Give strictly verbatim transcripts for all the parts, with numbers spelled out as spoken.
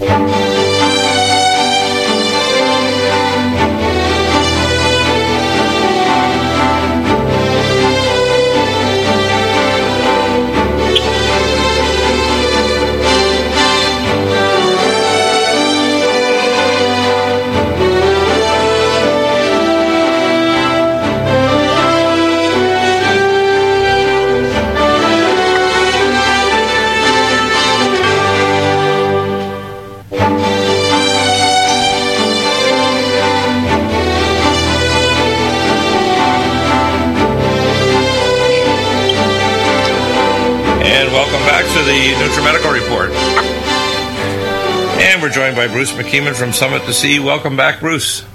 The NutriMedical Report. And we're joined by Bruce McKeeman from Summit to Sea. Welcome back, Bruce.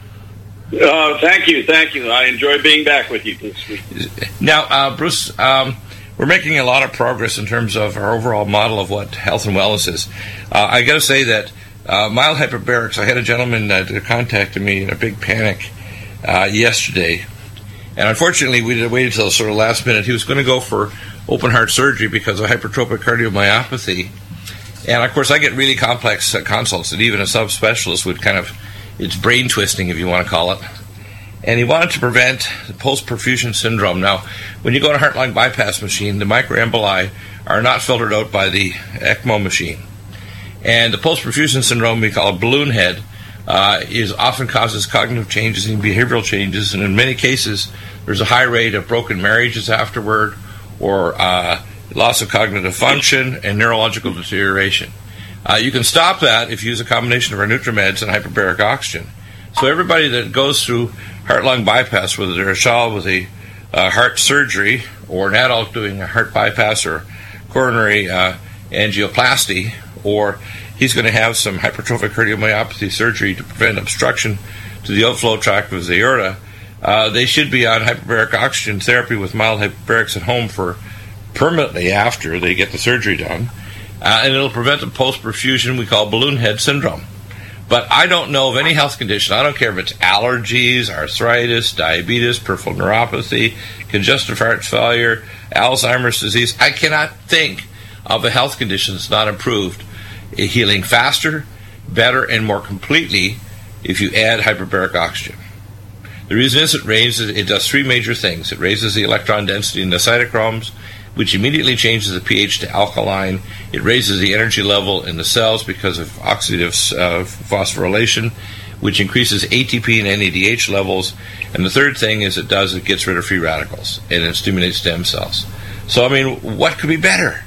Uh, thank you, thank you. I enjoy being back with you this week. Now, uh, Bruce, um, we're making a lot of progress in terms of our overall model of what health and wellness is. Uh, I got to say that uh, mild hyperbarics, I had a gentleman uh, that contacted me in a big panic uh, yesterday. And unfortunately, we waited until sort of last minute. He was going to go for open heart surgery because of hypertrophic cardiomyopathy. And of course, I get really complex uh, consults that even a subspecialist would kind of, it's brain twisting, if you want to call it. And he wanted to prevent the post-perfusion syndrome. Now, when you go to a heart-lung bypass machine, the microemboli are not filtered out by the ECMO machine. And the post-perfusion syndrome, we call it balloon head, uh, is often causes cognitive changes and behavioral changes. And in many cases, there's a high rate of broken marriages afterward, or uh, loss of cognitive function and neurological deterioration. Uh, you can stop that if you use a combination of our NutriMeds and hyperbaric oxygen. So everybody that goes through heart-lung bypass, whether they're a child with a uh, heart surgery or an adult doing a heart bypass or coronary uh, angioplasty, or he's going to have some hypertrophic cardiomyopathy surgery to prevent obstruction to the outflow tract of his aorta, Uh, they should be on hyperbaric oxygen therapy with mild hyperbarics at home for permanently after they get the surgery done. Uh, and it'll prevent the post-perfusion we call balloon head syndrome. But I don't know of any health condition, I don't care if it's allergies, arthritis, diabetes, peripheral neuropathy, congestive heart failure, Alzheimer's disease. I cannot think of a health condition that's not improved, healing faster, better, and more completely if you add hyperbaric oxygen. The reason is it raises, it does three major things. It raises the electron density in the cytochromes, which immediately changes the pH to alkaline. It raises the energy level in the cells because of oxidative uh, phosphorylation, which increases A T P and N A D H levels. And the third thing is it does, it gets rid of free radicals, and it stimulates stem cells. So, I mean, what could be better?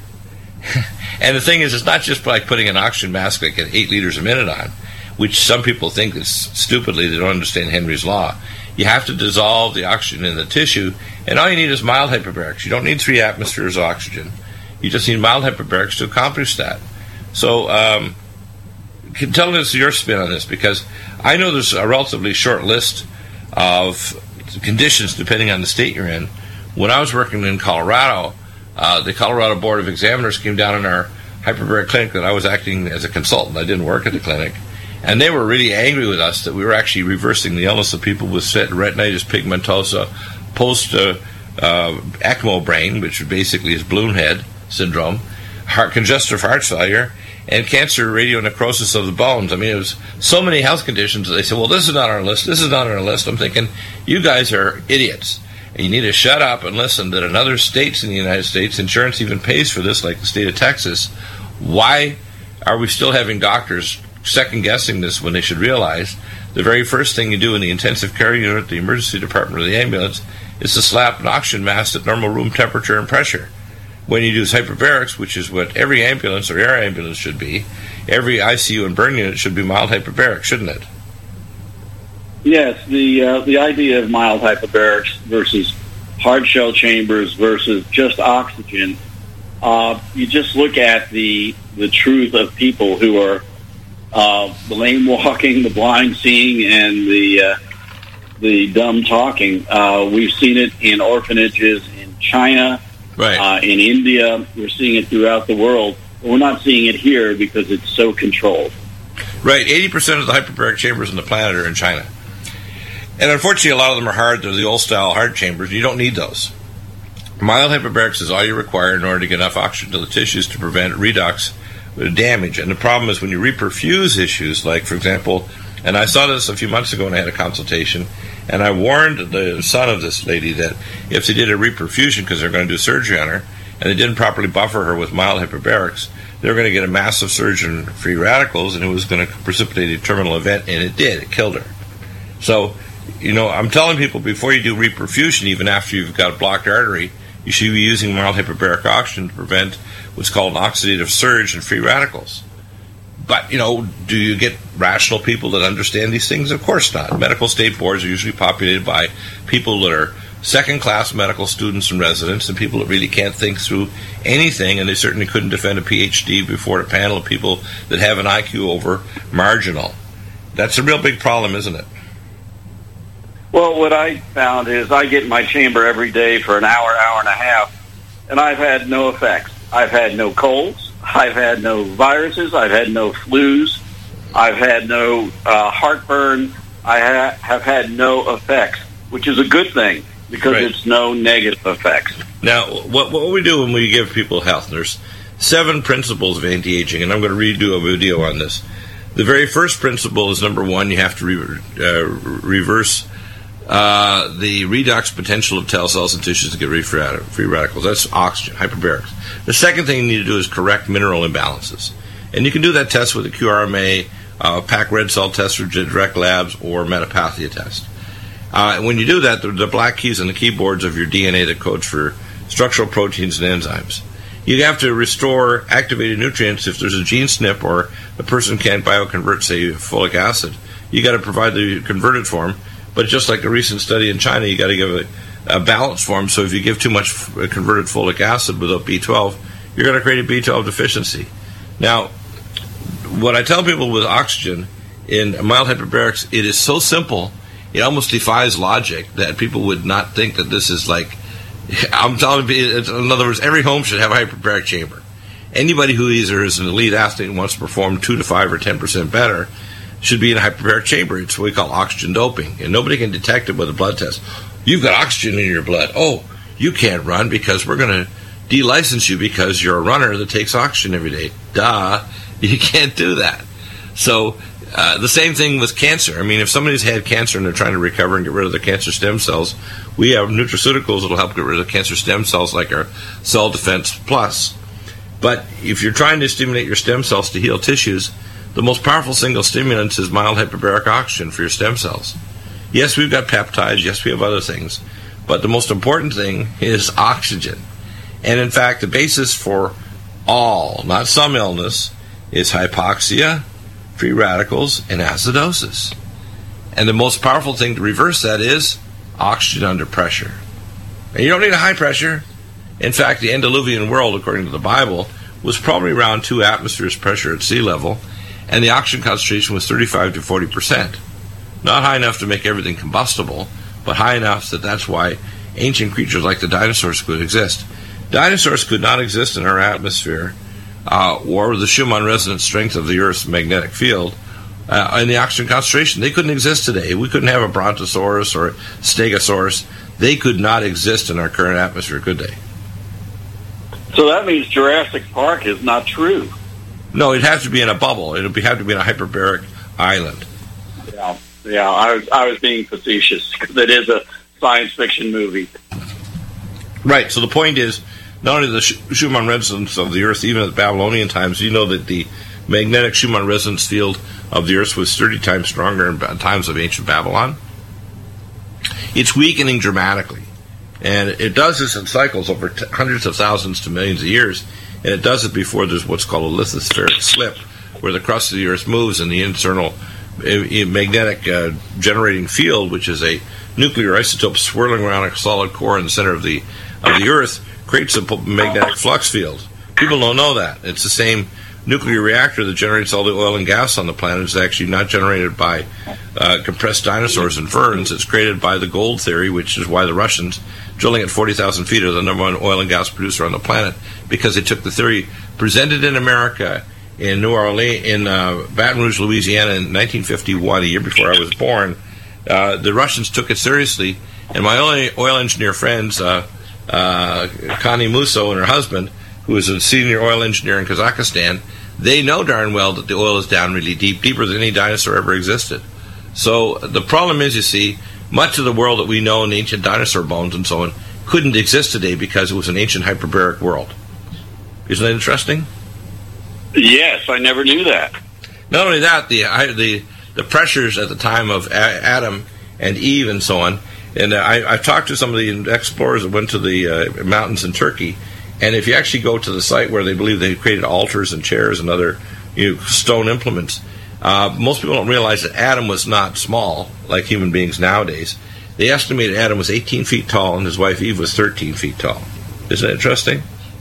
And the thing is, it's not just like putting an oxygen mask like at eight liters a minute on, which some people think is stupidly, they don't understand Henry's law. You have to dissolve the oxygen in the tissue, and all you need is mild hyperbarics. You don't need three atmospheres of oxygen. You just need mild hyperbarics to accomplish that. So, um, tell us your spin on this, because I know there's a relatively short list of conditions depending on the state you're in. When I was working in Colorado, uh, the Colorado Board of Examiners came down in our hyperbaric clinic that I was acting as a consultant. I didn't work at the clinic. And they were really angry with us that we were actually reversing the illness of people with retinitis pigmentosa, post uh, uh, ECMO brain, which basically is balloon head syndrome, heart congestive heart failure, and cancer radionecrosis of the bones. I mean, it was so many health conditions. They said, well, this is not on our list. This is not on our list. I'm thinking, you guys are idiots. And you need to shut up and listen that in other states in the United States, insurance even pays for this, like the state of Texas. Why are we still having doctors second-guessing this when they should realize the very first thing you do in the intensive care unit, the emergency department, or the ambulance is to slap an oxygen mask at normal room temperature and pressure. When you do hyperbarics, which is what every ambulance or air ambulance should be, every I C U and burn unit should be mild hyperbaric, shouldn't it? Yes, the uh, the idea of mild hyperbarics versus hard shell chambers versus just oxygen, uh, you just look at the the truth of people who are uh, the lame walking, the blind seeing, and the uh, the dumb talking. Uh, we've seen it in orphanages in China, right. uh, in India. We're seeing it throughout the world. But we're not seeing it here because it's so controlled. Right, eighty percent of the hyperbaric chambers on the planet are in China. And unfortunately, a lot of them are hard. They're the old-style hard chambers. You don't need those. Mild hyperbarics is all you require in order to get enough oxygen to the tissues to prevent redox damage. And the problem is when you reperfuse issues, like, for example, and I saw this a few months ago when I had a consultation, and I warned the son of this lady that if they did a reperfusion, because they're going to do surgery on her, and they didn't properly buffer her with mild hyperbarics, they were going to get a massive surge in free radicals, and it was going to precipitate a terminal event, and it did. It killed her. So, you know, I'm telling people before you do reperfusion, even after you've got a blocked artery, you should be using mild hyperbaric oxygen to prevent what's called an oxidative surge in free radicals. But, you know, do you get rational people that understand these things? Of course not. Medical state boards are usually populated by people that are second-class medical students and residents and people that really can't think through anything, and they certainly couldn't defend a P H D before a panel of people that have an I Q over marginal. That's a real big problem, isn't it? Well, what I found is I get in my chamber every day for an hour, hour and a half, and I've had no effects. I've had no colds. I've had no viruses. I've had no flus. I've had no uh, heartburn. I ha- have had no effects, which is a good thing because right. It's no negative effects. Now, what, what we do when we give people health, there's seven principles of anti-aging, and I'm going to redo a video on this. The very first principle is, number one, you have to re- uh, reverse uh, the redox potential of T cells and tissues to get rid of free radicals. That's oxygen, hyperbarics. The second thing you need to do is correct mineral imbalances. And you can do that test with a Q R M A, uh, Pack red cell test for direct labs, or metapathia test. Uh, when you do that, the, the black keys on the keyboards of your D N A that codes for structural proteins and enzymes. You have to restore activated nutrients if there's a gene S N P or a person can't bioconvert, say, folic acid. You got to provide the converted form, but just like a recent study in China, you got to give a, a balanced form. So if you give too much f- converted folic acid without B twelve, you're going to create a B twelve deficiency. Now, what I tell people with oxygen in mild hyperbarics, it is so simple, it almost defies logic that people would not think that this is like, I'm telling you, in other words, every home should have a hyperbaric chamber. Anybody who either is an elite athlete and wants to perform two to five or ten percent better should be in a hyperbaric chamber. It's what we call oxygen doping, and nobody can detect it with a blood test. You've got oxygen in your blood. Oh, you can't run because we're going to de-license you because you're a runner that takes oxygen every day. Duh, you can't do that. So uh, the same thing with cancer. I mean, if somebody's had cancer and they're trying to recover and get rid of their cancer stem cells, we have nutraceuticals that will help get rid of cancer stem cells like our Cell Defense Plus. But if you're trying to stimulate your stem cells to heal tissues, the most powerful single stimulant is mild hyperbaric oxygen for your stem cells. Yes, we've got peptides. Yes, we have other things. But the most important thing is oxygen. And in fact, the basis for all, not some illness, is hypoxia, free radicals, and acidosis. And the most powerful thing to reverse that is oxygen under pressure. And you don't need a high pressure. In fact, the antediluvian world, according to the Bible, was probably around two atmospheres pressure at sea level, and the oxygen concentration was thirty-five to forty percent. Not high enough to make everything combustible, but high enough that that's why ancient creatures like the dinosaurs could exist. Dinosaurs could not exist in our atmosphere uh, or the Schumann resonance strength of the Earth's magnetic field uh, and the oxygen concentration. They couldn't exist today. We couldn't have a Brontosaurus or a Stegosaurus. They could not exist in our current atmosphere, could they? So that means Jurassic Park is not true. No, it has to be in a bubble. It would have to be in a hyperbaric island. Yeah, yeah. I was I was being facetious because it is a science fiction movie. Right. So the point is, not only the Schumann resonance of the Earth, even at the Babylonian times, you know that the magnetic Schumann resonance field of the Earth was thirty times stronger in times of ancient Babylon. It's weakening dramatically. And it does this in cycles over t- hundreds of thousands to millions of years. And it does it before there's what's called a lithospheric slip, where the crust of the Earth moves and the internal uh, magnetic uh, generating field, which is a nuclear isotope swirling around a solid core in the center of the of the Earth, creates a magnetic flux field. People don't know that. It's the same nuclear reactor that generates all the oil and gas on the planet. It's actually not generated by uh, compressed dinosaurs and ferns. It's created by the gold theory, which is why the Russians, drilling at forty thousand feet, are the number one oil and gas producer on the planet, because they took the theory presented in America in New Orleans, in uh, Baton Rouge, Louisiana, in nineteen fifty-one, a year before I was born. Uh, the Russians took it seriously, and my oil, oil engineer friends, uh, uh, Connie Musso and her husband, who is a senior oil engineer in Kazakhstan, they know darn well that the oil is down really deep, deeper than any dinosaur ever existed. So the problem is, you see, much of the world that we know in ancient dinosaur bones and so on couldn't exist today because it was an ancient hyperbaric world. Isn't that interesting? Yes, I never knew that. Not only that, the the the pressures at the time of Adam and Eve and so on, and I, I've talked to some of the explorers that went to the uh, mountains in Turkey, and if you actually go to the site where they believe they created altars and chairs and other you know, stone implements, uh, most people don't realize that Adam was not small like human beings nowadays. They estimated Adam was eighteen feet tall and his wife Eve was thirteen feet tall. Isn't that interesting?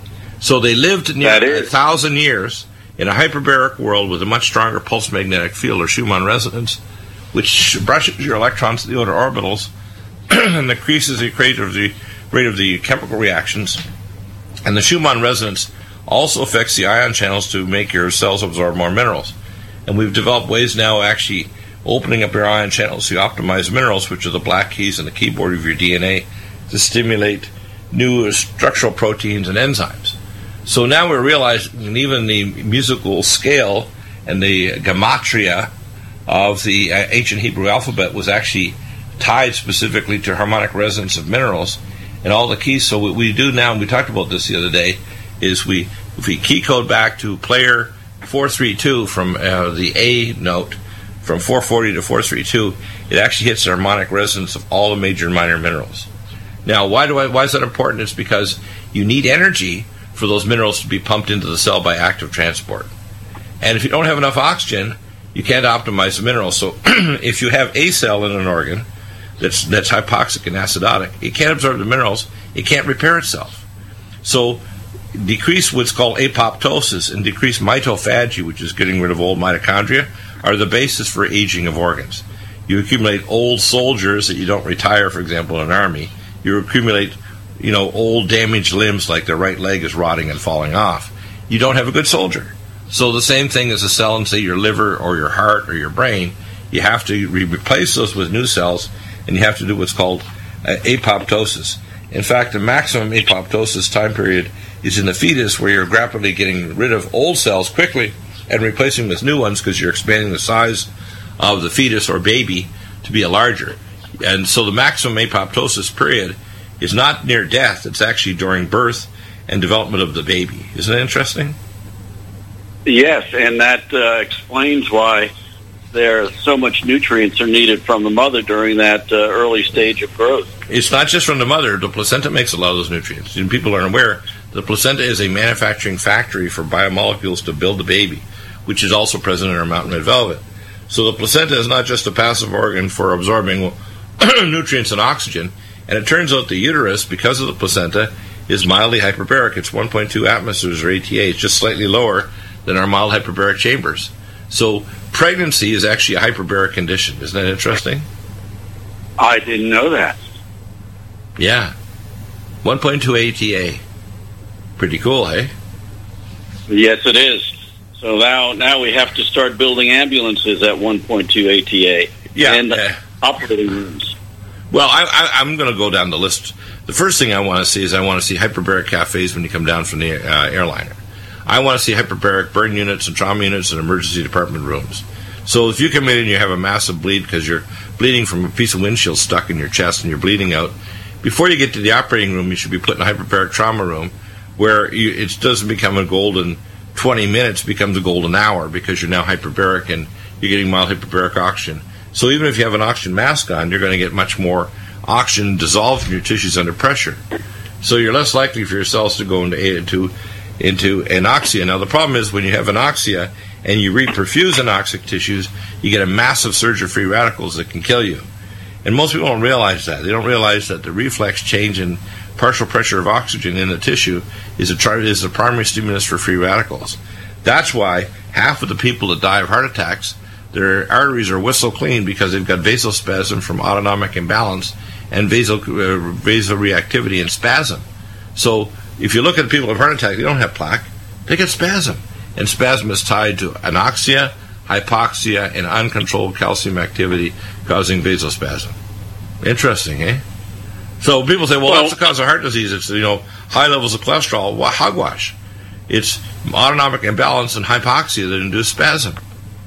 So they lived near a thousand years in a hyperbaric world with a much stronger pulse magnetic field, or Schumann resonance, which brushes your electrons to the outer orbitals and increases the rate of the rate of the chemical reactions. And the Schumann resonance also affects the ion channels to make your cells absorb more minerals. And we've developed ways now actually opening up your ion channels to optimize minerals, which are the black keys in the keyboard of your D N A, to stimulate new structural proteins and enzymes. So now we're realizing even the musical scale and the gematria of the uh, ancient Hebrew alphabet was actually tied specifically to harmonic resonance of minerals and all the keys. So what we do now, and we talked about this the other day, is we if we key code back to player four three two from uh, the A note, from four forty to four thirty-two, it actually hits the harmonic resonance of all the major and minor minerals. Now, why do I? Why is that important? It's because you need energy for those minerals to be pumped into the cell by active transport. And if you don't have enough oxygen, you can't optimize the minerals. So if you have a cell in an organ that's that's hypoxic and acidotic, it can't absorb the minerals, it can't repair itself. So decreased what's called apoptosis and decreased mitophagy, which is getting rid of old mitochondria, are the basis for aging of organs. You accumulate old soldiers that you don't retire, for example, in an army. You accumulate you know, old damaged limbs like their right leg is rotting and falling off. You don't have a good soldier. So the same thing as a cell in, say, your liver or your heart or your brain, you have to re- replace those with new cells, and you have to do what's called uh, apoptosis. In fact, the maximum apoptosis time period is in the fetus, where you're rapidly getting rid of old cells quickly and replacing them with new ones because you're expanding the size of the fetus or baby to be a larger. And so the maximum apoptosis period is not near death, it's actually during birth and development of the baby. Isn't that interesting? Yes, and that uh, explains why there so much nutrients are needed from the mother during that uh, early stage of growth. It's not just from the mother. The placenta makes a lot of those nutrients. And people aren't aware, the placenta is a manufacturing factory for biomolecules to build the baby, which is also present in our mountain red velvet. So the placenta is not just a passive organ for absorbing nutrients and oxygen. And it turns out the uterus, because of the placenta, is mildly hyperbaric. It's one point two atmospheres, or A T A. It's just slightly lower than our mild hyperbaric chambers. So pregnancy is actually a hyperbaric condition. Isn't that interesting? I didn't know that. Yeah. one point two A T A. Pretty cool, eh? Yes, it is. So now now we have to start building ambulances at one point two A T A. Yeah. And uh, operating rooms. Well, I, I, I'm going to go down the list. The first thing I want to see is I want to see hyperbaric cafes when you come down from the uh, airliner. I want to see hyperbaric burn units and trauma units and emergency department rooms. So if you come in and you have a massive bleed because you're bleeding from a piece of windshield stuck in your chest and you're bleeding out, before you get to the operating room, you should be put in a hyperbaric trauma room where you, it doesn't become a golden twenty minutes, it becomes a golden hour because you're now hyperbaric and you're getting mild hyperbaric oxygen. So even if you have an oxygen mask on, you're going to get much more oxygen dissolved in your tissues under pressure. So you're less likely for your cells to go into into, into anoxia. Now the problem is when you have anoxia and you reperfuse anoxic tissues, you get a massive surge of free radicals that can kill you. And most people don't realize that. They don't realize that the reflex change in partial pressure of oxygen in the tissue is a, is a primary stimulus for free radicals. That's why half of the people that die of heart attacks, their arteries are whistle clean because they've got vasospasm from autonomic imbalance and vasal, uh, vasoreactivity and spasm. So if you look at people with heart attack, they don't have plaque, they get spasm. And spasm is tied to anoxia, hypoxia, and uncontrolled calcium activity causing vasospasm. Interesting, eh? So people say, well, well, that's the cause of heart disease. It's, you know, high levels of cholesterol. Well, hogwash. It's autonomic imbalance and hypoxia that induce spasm.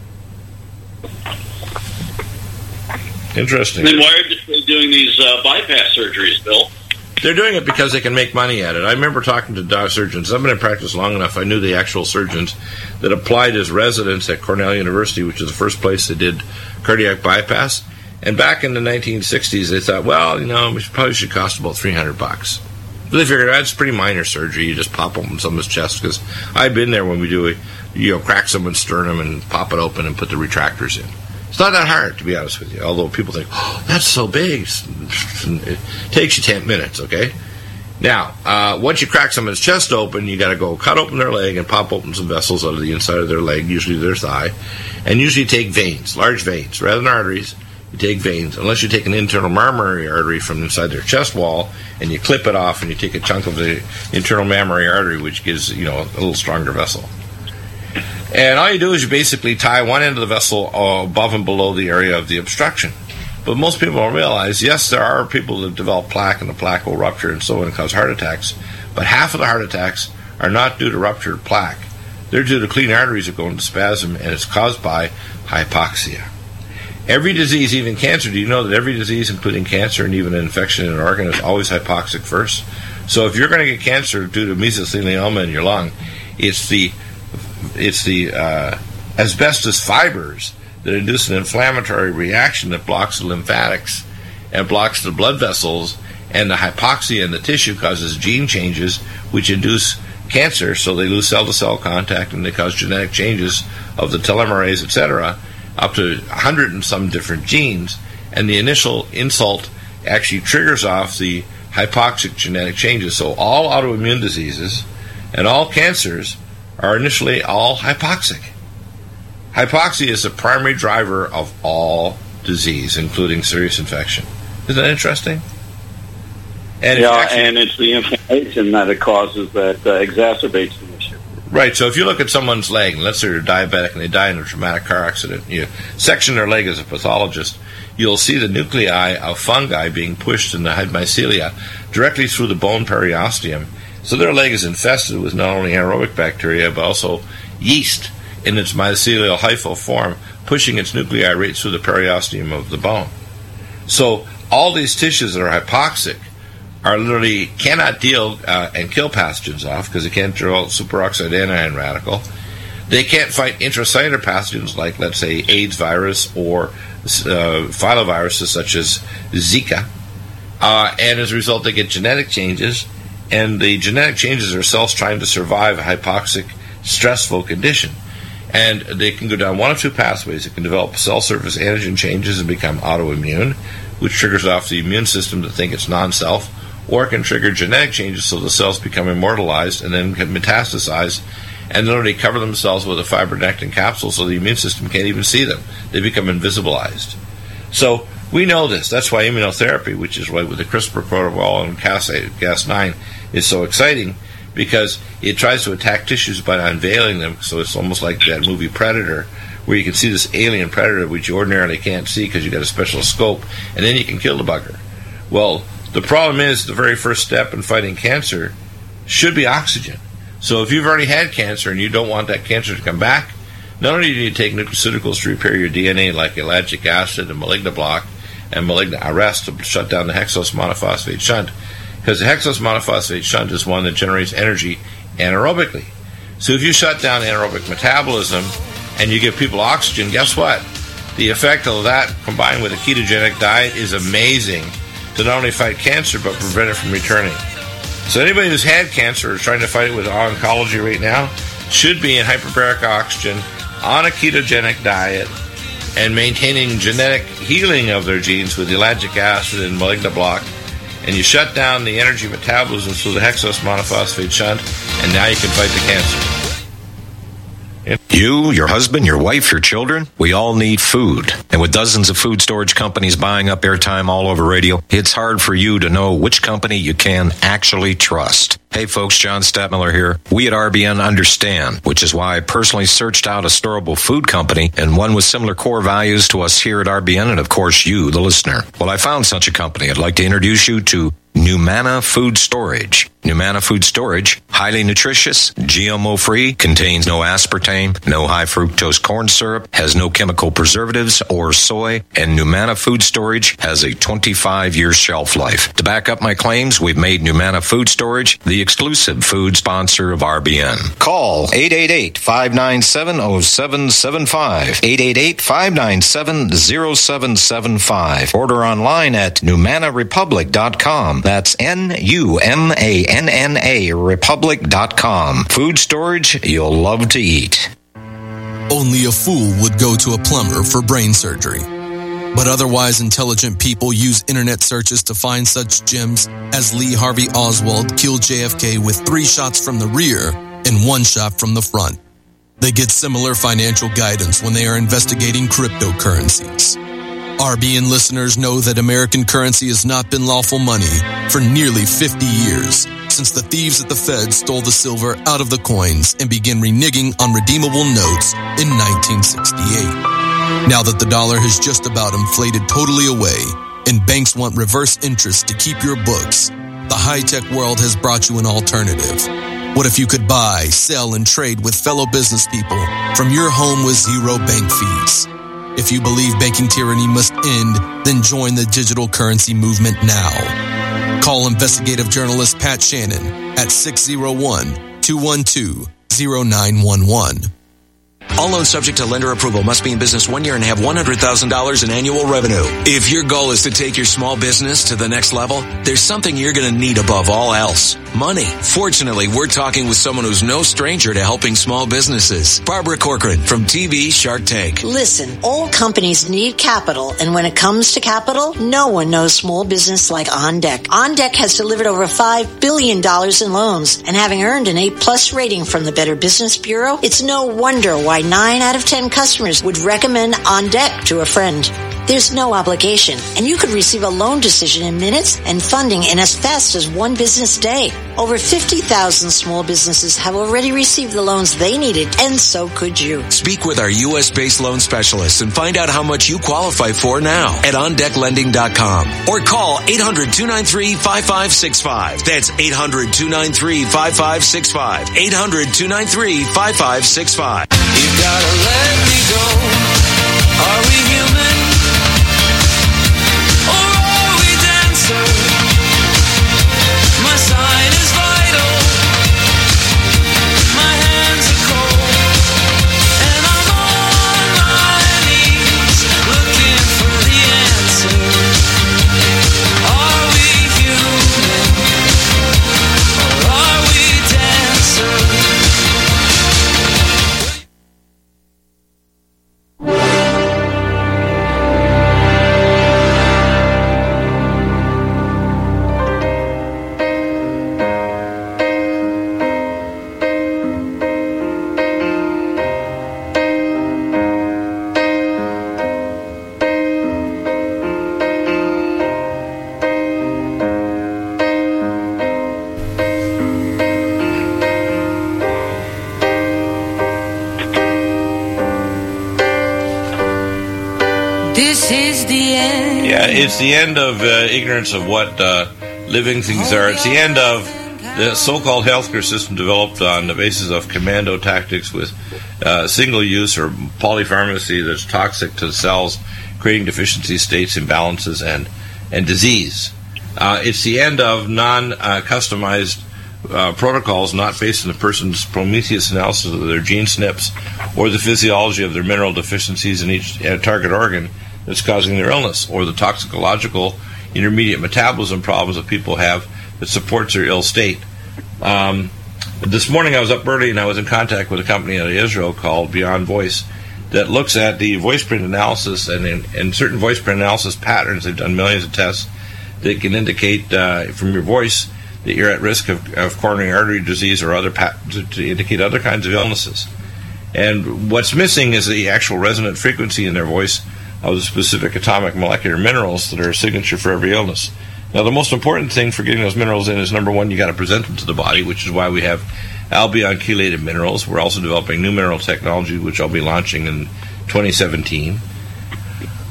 Interesting. Then why are they doing these uh, bypass surgeries, Bill? They're doing it because they can make money at it. I remember talking to dive surgeons. I've been in practice long enough. I knew the actual surgeons that applied as residents at Cornell University, which is the first place that did cardiac bypass. And back in the nineteen sixties, they thought, well, you know, it probably should cost about three hundred bucks. But they figured that's pretty minor surgery. You just pop open someone's chest. Because I've been there when we do it. You know, crack someone's sternum and pop it open and put the retractors in. It's not that hard, to be honest with you, although people think, oh, that's so big. It takes you ten minutes, okay? Now, uh, once you crack someone's chest open, you got to go cut open their leg and pop open some vessels out of the inside of their leg, usually their thigh, and usually take veins, large veins. Rather than arteries, you take veins, unless you take an internal mammary artery from inside their chest wall, and you clip it off, and you take a chunk of the internal mammary artery, which gives, you know, a little stronger vessel. And all you do is you basically tie one end of the vessel above and below the area of the obstruction. But most people don't realize, yes, there are people that develop plaque, and the plaque will rupture and so on and cause heart attacks. But half of the heart attacks are not due to ruptured plaque. They're due to clean arteries that go into spasm, and it's caused by hypoxia. Every disease, even cancer, do you know that every disease, including cancer and even an infection in an organ, is always hypoxic first? So if you're going to get cancer due to mesothelioma in your lung, it's the It's the uh, asbestos fibers that induce an inflammatory reaction that blocks the lymphatics and blocks the blood vessels, and the hypoxia in the tissue causes gene changes which induce cancer, so they lose cell-to-cell contact and they cause genetic changes of the telomerase, et cetera, up to a hundred and some different genes, and the initial insult actually triggers off the hypoxic genetic changes. So all autoimmune diseases and all cancers are initially all hypoxic. Hypoxia is the primary driver of all disease, including serious infection. Isn't that interesting? And yeah, actually, and it's the inflammation that it causes that uh, exacerbates the issue. Right, so if you look at someone's leg, and let's say they're diabetic and they die in a traumatic car accident, you section their leg as a pathologist, you'll see the nuclei of fungi being pushed in the mycelia directly through the bone periosteum. So their leg is infested with not only anaerobic bacteria, but also yeast in its mycelial hypho form, pushing its nuclei right through the periosteum of the bone. So all these tissues that are hypoxic are literally cannot deal uh, and kill pathogens off because they can't draw superoxide anion radical. They can't fight intracellular pathogens like, let's say, AIDS virus or uh, filoviruses such as Zika. Uh, and as a result, they get genetic changes. And the genetic changes are cells trying to survive a hypoxic, stressful condition. And they can go down one of two pathways. It can develop cell surface antigen changes and become autoimmune, which triggers off the immune system to think it's non-self, or it can trigger genetic changes so the cells become immortalized and then can metastasize and literally cover themselves with a fibronectin capsule so the immune system can't even see them. They become invisibilized. So we know this. That's why immunotherapy, which is right with the CRISPR protocol and Cas nine, is so exciting, because it tries to attack tissues by unveiling them. So it's almost like that movie Predator, where you can see this alien predator which you ordinarily can't see because you got a special scope, and then you can kill the bugger. Well, the problem is the very first step in fighting cancer should be oxygen. So if you've already had cancer and you don't want that cancer to come back, not only do you take nutraceuticals to repair your D N A like ellagic acid and malignoblock and malignant arrest to shut down the hexose monophosphate shunt, because the hexose monophosphate shunt is one that generates energy anaerobically. So if you shut down anaerobic metabolism and you give people oxygen, guess what? The effect of that combined with a ketogenic diet is amazing to not only fight cancer but prevent it from returning. So anybody who's had cancer or is trying to fight it with oncology right now should be in hyperbaric oxygen on a ketogenic diet and maintaining genetic healing of their genes with ellagic acid and malignoblock. And you shut down the energy metabolism through the hexose monophosphate shunt, and now you can fight the cancer. You, your husband, your wife, your children, we all need food. And with dozens of food storage companies buying up airtime all over radio, it's hard for you to know which company you can actually trust. Hey folks, John Stadtmiller here. We at R B N understand, which is why I personally searched out a storable food company and one with similar core values to us here at R B N and of course you, the listener. Well, I found such a company. I'd like to introduce you to Numana Food Storage. Numana Food Storage, highly nutritious, G M O-free, contains no aspartame, no high fructose corn syrup, has no chemical preservatives or soy, and Numana Food Storage has a twenty-five year shelf life. To back up my claims, we've made Numana Food Storage the exclusive food sponsor of R B N. Call eight eight eight, five nine seven, zero seven seven five, eight eight eight, five nine seven, zero seven seven five. Order online at numana republic dot com. That's N U M A N N A republic dot com. Food storage you'll love to eat. Only a fool would go to a plumber for brain surgery. But otherwise intelligent people use internet searches to find such gems as Lee Harvey Oswald killed J F K with three shots from the rear and one shot from the front. They get similar financial guidance when they are investigating cryptocurrencies. R B N listeners know that American currency has not been lawful money for nearly fifty years, since the thieves at the Fed stole the silver out of the coins and began reneging on redeemable notes in nineteen sixty-eight. Now that the dollar has just about inflated totally away and banks want reverse interest to keep your books, the high-tech world has brought you an alternative. What if you could buy, sell, and trade with fellow business people from your home with zero bank fees? If you believe banking tyranny must end, then join the digital currency movement now. Call investigative journalist Pat Shannon at six oh one, two one two, oh nine one one. All loans subject to lender approval, must be in business one year and have one hundred thousand dollars in annual revenue. If your goal is to take your small business to the next level, there's something you're going to need above all else. Money. Fortunately, we're talking with someone who's no stranger to helping small businesses. Barbara Corcoran from T V Shark Tank. Listen, all companies need capital, and when it comes to capital, no one knows small business like OnDeck. OnDeck has delivered over five billion dollars in loans, and having earned an A plus rating from the Better Business Bureau, it's no wonder why nine out of ten customers would recommend OnDeck to a friend. There's no obligation, and you could receive a loan decision in minutes and funding in as fast as one business day. Over fifty thousand small businesses have already received the loans they needed, and so could you. Speak with our U S-based loan specialists and find out how much you qualify for now at on deck lending dot com or call eight hundred, two nine three, five five six five. That's eight hundred, two nine three, five five six five. eight hundred, two nine three, five five six five. You gotta let me go. Are we human? Or are we dancer? My sign is vital. My hands are cold. And I'm on my knees looking for the answer. Are we human? Or are we dancer? It's the end of uh, ignorance of what uh, living things are. It's the end of the so-called healthcare system developed on the basis of commando tactics with uh, single-use or polypharmacy that's toxic to the cells, creating deficiency states, imbalances, and, and disease. Uh, it's the end of non-customized uh, protocols not based on the person's Prometheus analysis of their gene S N Ps or the physiology of their mineral deficiencies in each uh, target organ that's causing their illness, or the toxicological intermediate metabolism problems that people have that supports their ill state. Um, this morning I was up early and I was in contact with a company out of Israel called Beyond Voice that looks at the voice print analysis and in, in certain voice print analysis patterns. They've done millions of tests that can indicate uh, from your voice that you're at risk of, of coronary artery disease or other pat- to, to indicate other kinds of illnesses. And what's missing is the actual resonant frequency in their voice of the specific atomic molecular minerals that are a signature for every illness. Now, the most important thing for getting those minerals in is, number one, you got to present them to the body, which is why we have Albion chelated minerals. We're also developing new mineral technology, which I'll be launching in twenty seventeen.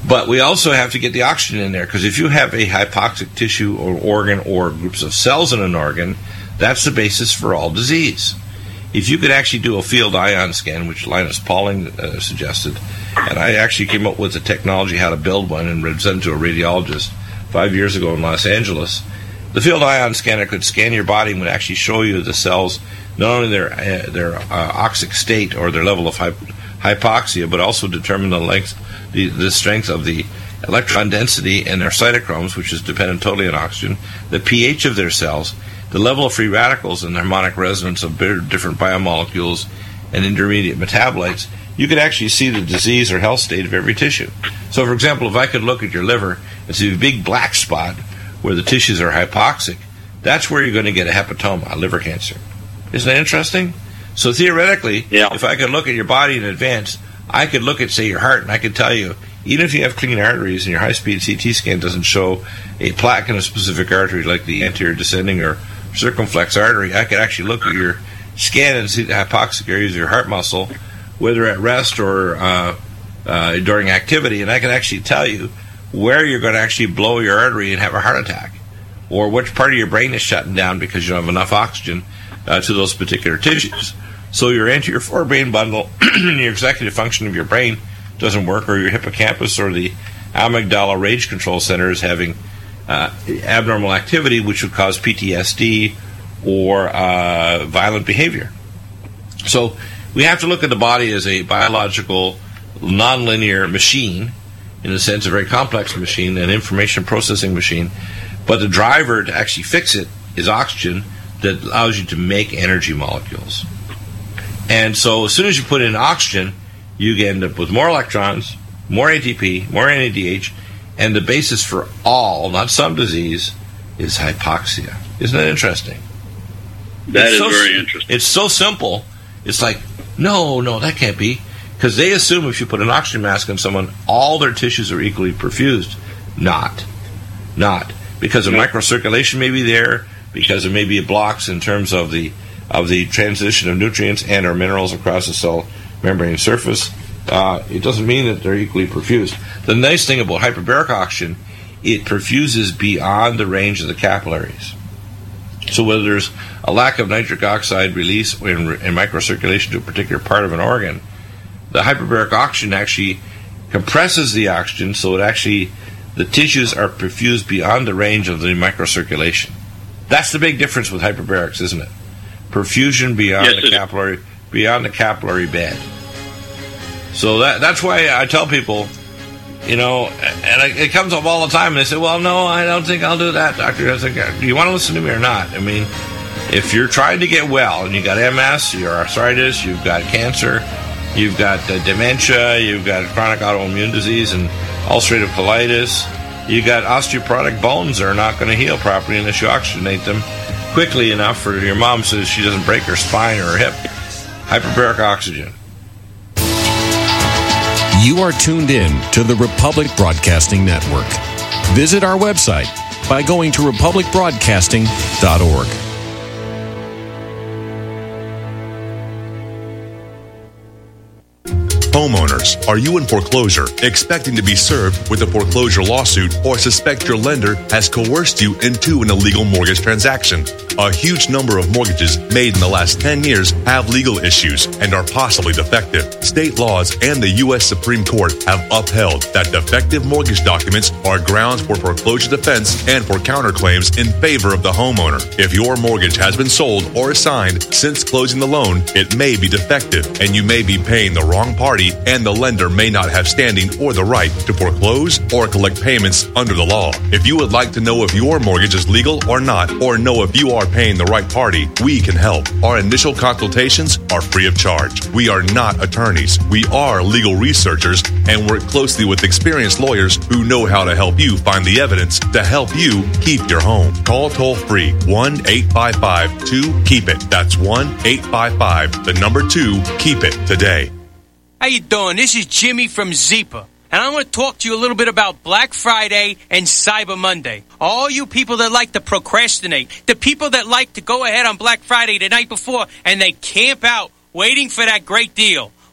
But we also have to get the oxygen in there, because if you have a hypoxic tissue or organ or groups of cells in an organ, that's the basis for all disease. If you could actually do a field ion scan, which Linus Pauling uh, suggested, and I actually came up with the technology how to build one and sent it to a radiologist five years ago in Los Angeles, the field ion scanner could scan your body and would actually show you the cells, not only their uh, their uh, oxic state or their level of hyp- hypoxia, but also determine the length, the, the strength of the electron density and their cytochromes, which is dependent totally on oxygen, the pH of their cells, the level of free radicals and the harmonic resonance of different biomolecules and intermediate metabolites. You could actually see the disease or health state of every tissue. So, for example, if I could look at your liver and see a big black spot where the tissues are hypoxic, that's where you're going to get a hepatoma, a liver cancer. Isn't that interesting? So theoretically, yeah. if I could look at your body in advance, I could look at, say, your heart, and I could tell you, even if you have clean arteries and your high-speed C T scan doesn't show a plaque in a specific artery like the anterior descending or circumflex artery, I could actually look at your scan and see the hypoxic areas of your heart muscle, whether at rest or uh, uh, during activity, and I can actually tell you where you're going to actually blow your artery and have a heart attack, or which part of your brain is shutting down because you don't have enough oxygen uh, to those particular tissues. So your anterior forebrain bundle, your executive function of your brain doesn't work, or your hippocampus or the amygdala rage control center is having uh, abnormal activity, which would cause P T S D or uh, violent behavior. So we have to look at the body as a biological, nonlinear machine, in a sense, a very complex machine, an information processing machine. But the driver to actually fix it is oxygen that allows you to make energy molecules. And so as soon as you put in oxygen, you end up with more electrons, more A T P, more N A D H, and the basis for all, not some disease, is hypoxia. Isn't that interesting? That it's is so, very interesting. It's so simple. It's like, no, no, that can't be. Because they assume if you put an oxygen mask on someone, all their tissues are equally perfused. Not. Not. Because of no. microcirculation may be there, because there may be blocks in terms of the of the transition of nutrients and or minerals across the cell membrane surface. Uh, it doesn't mean that they're equally perfused. The nice thing about hyperbaric oxygen, it perfuses beyond the range of the capillaries. So whether there's a lack of nitric oxide release in, in microcirculation to a particular part of an organ, the hyperbaric oxygen actually compresses the oxygen so it actually, the tissues are perfused beyond the range of the microcirculation. That's the big difference with hyperbarics, isn't it? Perfusion beyond yes, the capillary, beyond the capillary bed. So that that's why I tell people, you know, and it comes up all the time, and they say, well, no, I don't think I'll do that, doctor. I think, do you want to listen to me or not? I mean, if you're trying to get well, and you've got M S, your arthritis, you've got cancer, you've got uh, dementia, you've got chronic autoimmune disease and ulcerative colitis, you've got osteoporotic bones that are not going to heal properly unless you oxygenate them quickly enough for your mom so she doesn't break her spine or her hip. Hyperbaric oxygen. You are tuned in to the Republic Broadcasting Network. Visit our website by going to republic broadcasting dot org. Homeowners, are you in foreclosure, expecting to be served with a foreclosure lawsuit, or suspect your lender has coerced you into an illegal mortgage transaction? A huge number of mortgages made in the last ten years have legal issues and are possibly defective. State laws and the U S Supreme Court have upheld that defective mortgage documents are grounds for foreclosure defense and for counterclaims in favor of the homeowner. If your mortgage has been sold or assigned since closing the loan, it may be defective, and you may be paying the wrong party, and the lender may not have standing or the right to foreclose or collect payments under the law. If you would like to know if your mortgage is legal or not, or know if you are paying the right party, we can help. Our initial consultations are free of charge. We are not attorneys. We are legal researchers and work closely with experienced lawyers who know how to help you find the evidence to help you keep your home. Call toll free one eight five five two keep it. That's one eight five five, the number two, keep it today. How you doing? This is Jimmy from Zeepa, and I want to talk to you a little bit about Black Friday and Cyber Monday. All you people that like to procrastinate, the people that like to go ahead on Black Friday the night before and they camp out waiting for that great deal.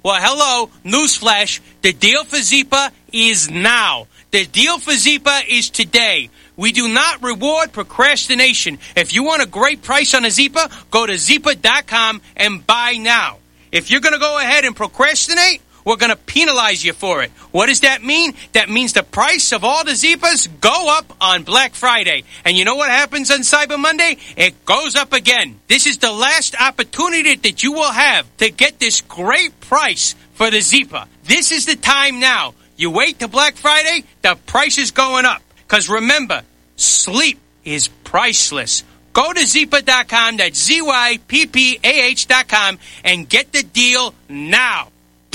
Well, hello, newsflash. The deal for Zipa is now. The deal for Zipa is today. We do not reward procrastination. If you want a great price on a Zipa, go to zipa dot com and buy now. If you're going to go ahead and procrastinate, we're going to penalize you for it. What does that mean? That means the price of all the Zipas go up on Black Friday. And you know what happens on Cyber Monday? It goes up again. This is the last opportunity that you will have to get this great price for the Zipa. This is the time now. You wait till Black Friday, the price is going up. Because remember, sleep is priceless. Go to zipa dot com, that's Z Y P P A H dot com, and get the deal now.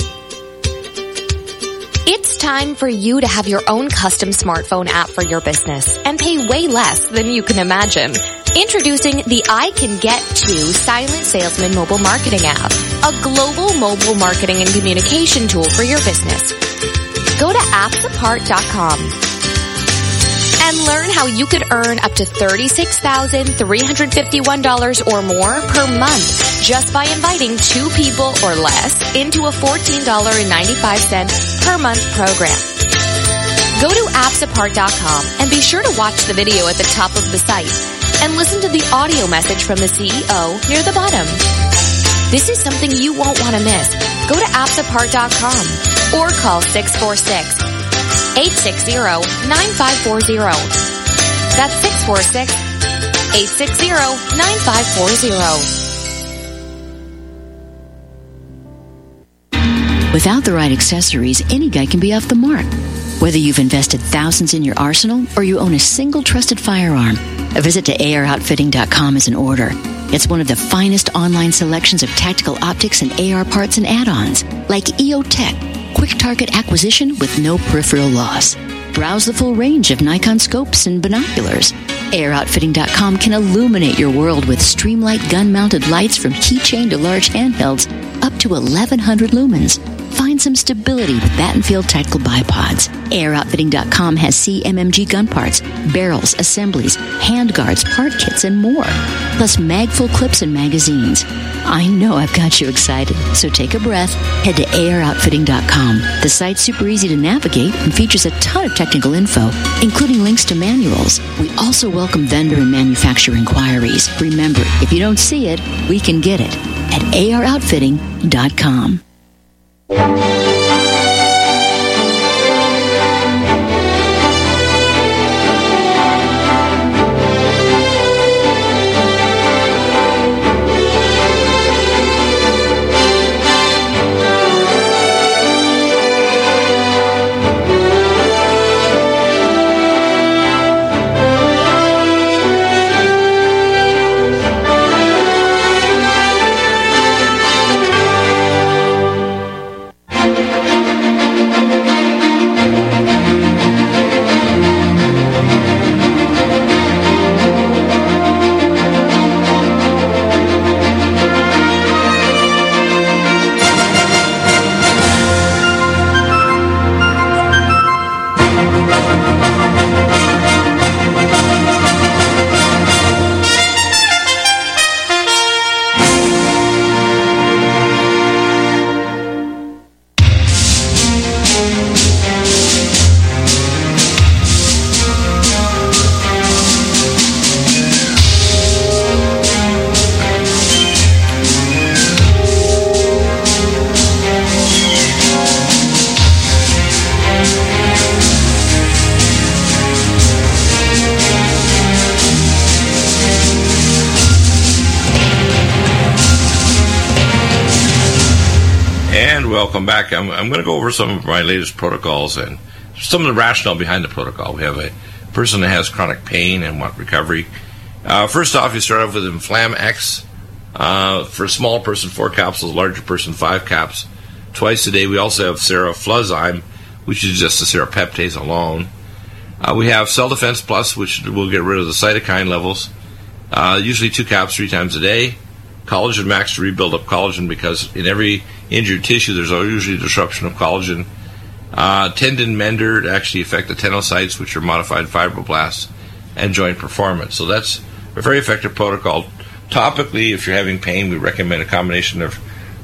It's time for you to have your own custom smartphone app for your business and pay way less than you can imagine. Introducing the I Can Get To Silent Salesman Mobile Marketing app, a global mobile marketing and communication tool for your business. Go to apps apart dot com. And learn how you could earn up to thirty-six thousand three hundred fifty-one dollars or more per month just by inviting two people or less into a fourteen dollars and ninety-five cents per month program. Go to apps apart dot com and be sure to watch the video at the top of the site and listen to the audio message from the C E O near the bottom. This is something you won't want to miss. Go to apps apart dot com or call six four six, eight six zero, nine five four zero. That's six four six, eight six zero, nine five four zero. Without the right accessories, any guy can be off the mark. Whether you've invested thousands in your arsenal or you own a single trusted firearm, a visit to A R outfitting dot com is in order. It's one of the finest online selections of tactical optics and A R parts and add-ons, like E O Tech, quick target acquisition with no peripheral loss. Browse the full range of Nikon scopes and binoculars. A R outfitting dot com can illuminate your world with Streamlight gun-mounted lights from keychain to large handhelds up to eleven hundred lumens. Find some stability with Battenfield Tactical Bipods. A R outfitting dot com has C M M G gun parts, barrels, assemblies, handguards, part kits, and more. Plus mag-full clips and magazines. I know I've got you excited, so take a breath. Head to A R outfitting dot com. The site's super easy to navigate and features a ton of technical info, including links to manuals. We also welcome vendor and manufacturer inquiries. Remember, if you don't see it, we can get it at A R outfitting dot com. Welcome back. I'm, I'm going to go over some of my latest protocols and some of the rationale behind the protocol. We have a person that has chronic pain and want recovery. Uh, first off, you start off with Inflam X. Uh, for a small person, four capsules, larger person, five caps. Twice a day. We also have Serofluzyme, which is just the serapeptase alone. Uh, we have Cell Defense Plus, which will get rid of the cytokine levels. Uh, usually two caps three times a day. Collagen Max to rebuild up collagen, because in every injured tissue there's usually disruption of collagen. Uh, tendon Mender to actually affect the tenocytes, which are modified fibroblasts, and joint performance. So that's a very effective protocol. Topically, if you're having pain, we recommend a combination of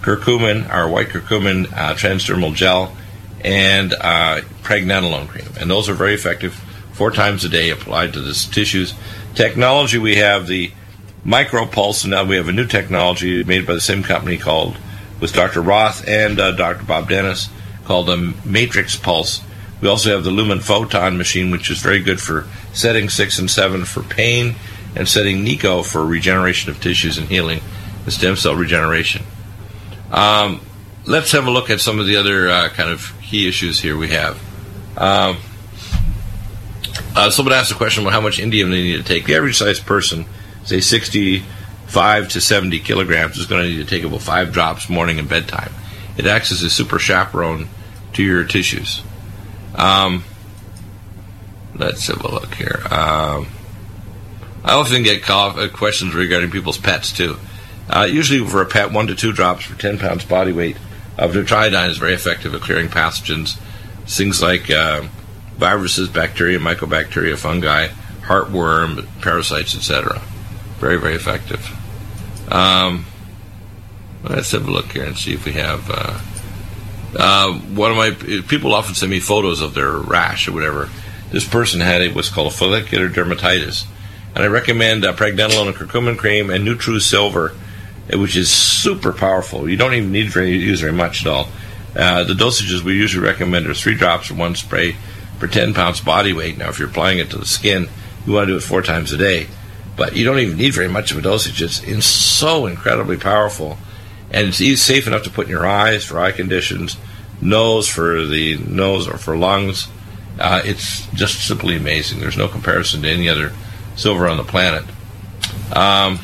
curcumin, our white curcumin uh, transdermal gel, and uh, pregnenolone cream. And those are very effective, four times a day applied to the tissues. Technology, we have the MicroPulse, and now we have a new technology made by the same company called, with Doctor Roth and uh, Doctor Bob Dennis, called the Matrix Pulse. We also have the Lumen Photon machine, which is very good for setting six and seven for pain, and setting NICO for regeneration of tissues and healing, the stem cell regeneration. Um, let's have a look at some of the other uh, kind of key issues here we have. Um, uh, someone asked a question about how much indium they need to take. The average sized person, say sixty-five to seventy kilograms, is going to need to take about five drops morning and bedtime. It acts as a super chaperone to your tissues. Um, let's have a look here. Um, I often get call, uh, questions regarding people's pets, too. Uh, usually for a pet, one to two drops for ten pounds body weight of nutriodine is very effective at clearing pathogens, things like uh, viruses, bacteria, mycobacteria, fungi, heartworm, parasites, et cetera. Very, very effective. Um, let's have a look here and see if we have... Uh, uh, one of my... People often send me photos of their rash or whatever. This person had a, what's called a follicular dermatitis. And I recommend uh, pregnenolone and curcumin cream and Nutru Silver, which is super powerful. You don't even need to use very much at all. Uh, the dosages we usually recommend are three drops or one spray per ten pounds body weight. Now, if you're applying it to the skin, you want to do it four times a day. But you don't even need very much of a dosage. It's, it's so incredibly powerful. And it's easy, safe enough to put in your eyes for eye conditions, nose for the nose or for lungs. Uh, it's just simply amazing. There's no comparison to any other silver on the planet. Um,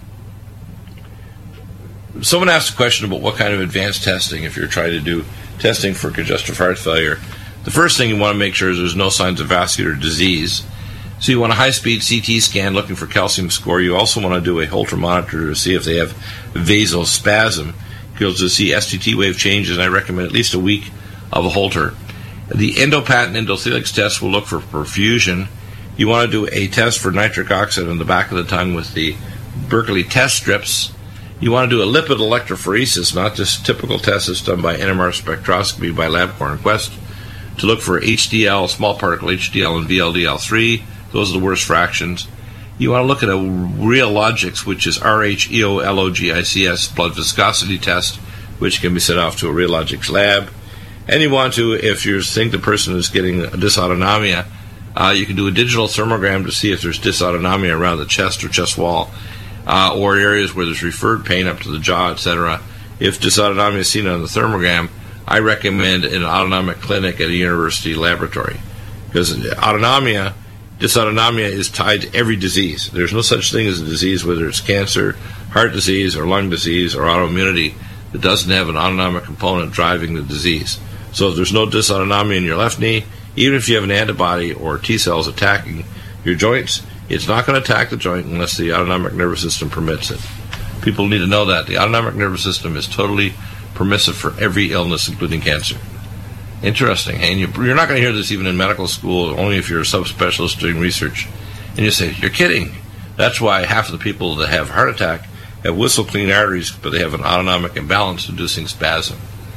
someone asked a question about what kind of advanced testing if you're trying to do testing for congestive heart failure. The first thing you want to make sure is there's no signs of vascular disease. So you want a high-speed C T scan looking for calcium score. You also want to do a Holter monitor to see if they have vasospasm. You'll just see S T T wave changes, and I recommend at least a week of a Holter. The endopatent endothelix test will look for perfusion. You want to do a test for nitric oxide on the back of the tongue with the Berkeley test strips. You want to do a lipid electrophoresis, not just typical tests that's done by N M R spectroscopy by LabCorp and Quest, to look for H D L, small particle H D L, and V L D L three. Those are the worst fractions. You want to look at a Rheologics, which is R H E O L O G I C S blood viscosity test, which can be sent off to a Rheologics lab. And you want to, if you think the person is getting dysautonomia, uh, you can do a digital thermogram to see if there's dysautonomia around the chest or chest wall, uh, or areas where there's referred pain up to the jaw, et cetera. If dysautonomia is seen on the thermogram, I recommend an autonomic clinic at a university laboratory, because autonomia, dysautonomia is tied to every disease. There's no such thing as a disease, whether it's cancer, heart disease, or lung disease, or autoimmunity, that doesn't have an autonomic component driving the disease. So if there's no dysautonomia in your left knee, even if you have an antibody or T cells attacking your joints, it's not going to attack the joint unless the autonomic nervous system permits it. People need to know that. The autonomic nervous system is totally permissive for every illness, including cancer. Interesting. And you're not going to hear this even in medical school, only if you're a subspecialist doing research. And you say, you're kidding. That's why half of the people that have heart attack have whistle-clean arteries, but they have an autonomic imbalance inducing spasm.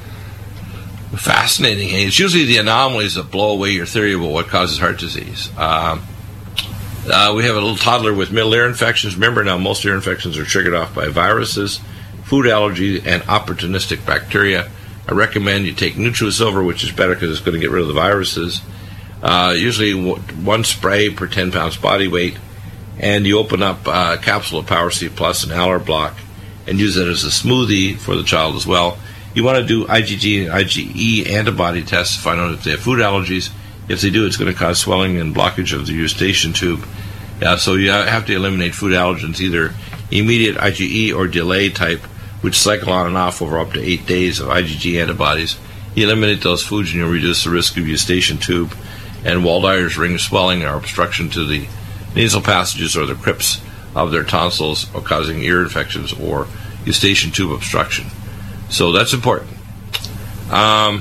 Fascinating. And it's usually the anomalies that blow away your theory about what causes heart disease. Um, uh, we have a little toddler with middle ear infections. Remember now, most ear infections are triggered off by viruses, food allergy, and opportunistic bacteria. I recommend you take NutriSilver, which is better because it's going to get rid of the viruses. Uh, usually w- one spray per ten pounds body weight. And you open up a capsule of Power C Plus and Aller Block and use it as a smoothie for the child as well. You want to do I G G and I G E antibody tests to find out if they have food allergies. If they do, it's going to cause swelling and blockage of the eustachian tube. Uh, so you have to eliminate food allergens, either immediate I G E or delayed type, which cycle on and off over up to eight days of I G G antibodies. You eliminate those foods and you'll reduce the risk of eustachian tube and Waldeyer's ring swelling or obstruction to the nasal passages or the crypts of their tonsils, or causing ear infections or eustachian tube obstruction. So that's important. Um,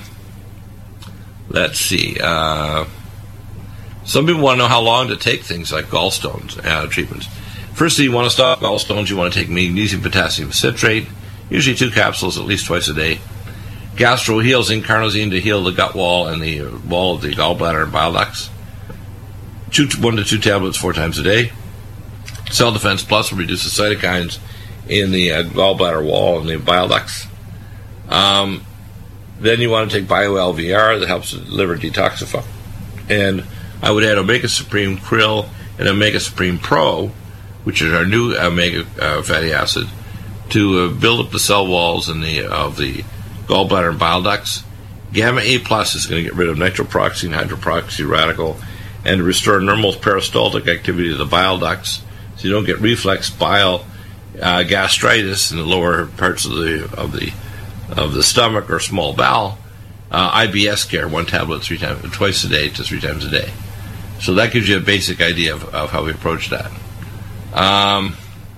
let's see. Uh, some people want to know how long to take things like gallstones uh, treatments. Firstly, you want to stop gallstones. You want to take magnesium potassium citrate. usually two capsules at least twice a day. Gastro Heal Zinc Carnosine to heal the gut wall and the wall of the gallbladder and bile ducts. Two, one to two tablets four times a day. Cell Defense Plus will reduce the cytokines in the uh, gallbladder wall and the bile ducts. Um, then you want to take Bio-L V R that helps the liver detoxify. And I would add Omega Supreme Krill and Omega Supreme Pro, which is our new omega uh, fatty acid, to uh, build up the cell walls in the of the gallbladder and bile ducts. Gamma A Plus is going to get rid of nitroproxine, hydroproxy radical, and restore normal peristaltic activity of the bile ducts, so you don't get reflex bile uh, gastritis in the lower parts of the of the of the stomach or small bowel. Uh, I B S care, one tablet three times, twice a day to three times a day. So that gives you a basic idea of, of how we approach that. Um,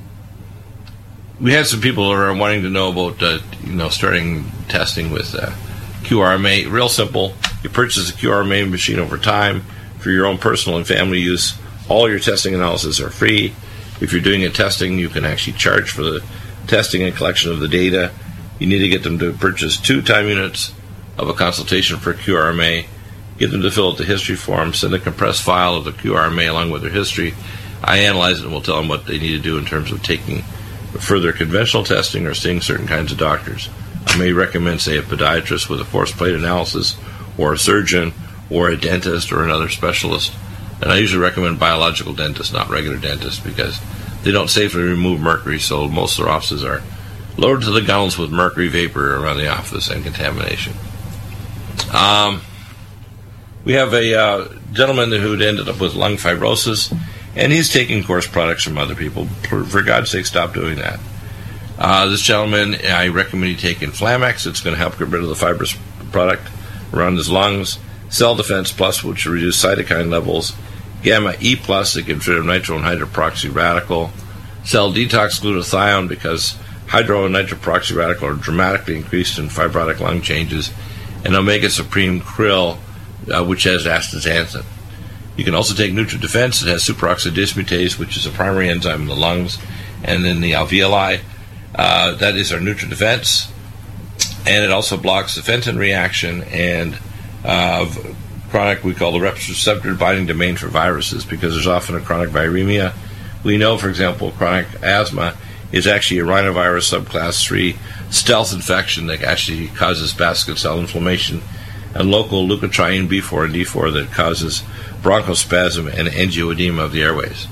we had some people who are wanting to know about, uh, you know, starting testing with uh, Q R M A. Real simple. You purchase a Q R M A machine over time for your own personal and family use. All your testing analyses are free. If you're doing a testing, you can actually charge for the testing and collection of the data. You need to get them to purchase two time units of a consultation for Q R M A. Get them to fill out the history form, send a compressed file of the Q R M A along with their history. I analyze it and will tell them what they need to do in terms of taking further conventional testing or seeing certain kinds of doctors. I may recommend, say, a podiatrist with a force plate analysis, or a surgeon, or a dentist, or another specialist. And I usually recommend biological dentists, not regular dentists, because they don't safely remove mercury, so most of their offices are loaded to the gunnels with mercury vapor around the office and contamination. Um, we have a uh, gentleman who ended up with lung fibrosis, and he's taking course products from other people. For, for God's sake, stop doing that. Uh, this gentleman, I recommend you take Inflamex. It's going to help get rid of the fibrous product around his lungs. Cell Defense Plus, which will reduce cytokine levels. Gamma E Plus, that gets rid of nitro and hydroproxy radical. Cell Detox Glutathione, because hydro and nitroproxy radical are dramatically increased in fibrotic lung changes. And Omega Supreme Krill, uh, which has astaxanthin. You can also take NutriDefense. It has superoxide dismutase, which is a primary enzyme in the lungs and in the alveoli. Uh, that is our NutriDefense. And it also blocks the Fenton reaction and uh, chronic, we call the receptor binding domain for viruses, because there's often a chronic viremia. We know, for example, chronic asthma is actually a rhinovirus subclass three stealth infection that actually causes basket cell inflammation, and local leukotriene B four and D four that causes bronchospasm and angioedema of the airways.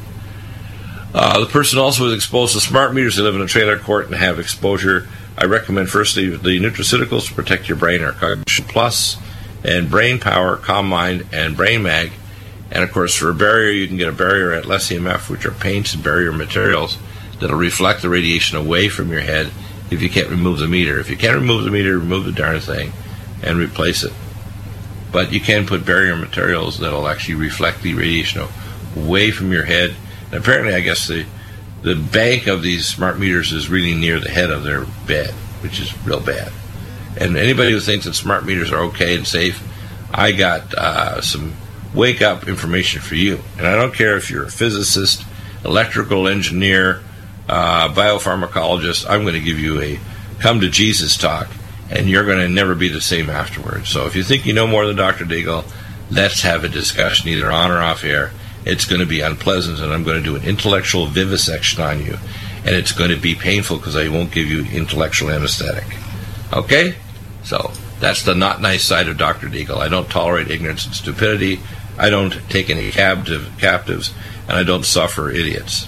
Uh, the person also is exposed to smart meters. They live in a trailer court and have exposure. I recommend firstly the nutraceuticals to protect your brain, our Cognition Plus and Brain Power, Calm Mind, and Brain Mag. And of course, for a barrier, you can get a barrier at Less E M F, which are paints and barrier materials that'll reflect the radiation away from your head if you can't remove the meter. If you can't remove the meter, remove the darn thing and replace it. But you can put barrier materials that'll actually reflect the radiation away from your head. And apparently, I guess the the bank of these smart meters is really near the head of their bed, which is real bad. And anybody who thinks that smart meters are okay and safe, I got uh, some wake-up information for you. And I don't care if you're a physicist, electrical engineer, uh, biopharmacologist, I'm going to give you a come-to-Jesus talk, and you're going to never be the same afterwards. So if you think you know more than Doctor Deagle, let's have a discussion, either on or off air. It's going to be unpleasant, and I'm going to do an intellectual vivisection on you. And it's going to be painful because I won't give you intellectual anesthetic. Okay? So that's the not nice side of Doctor Deagle. I don't tolerate ignorance and stupidity. I don't take any captive, captives, and I don't suffer idiots.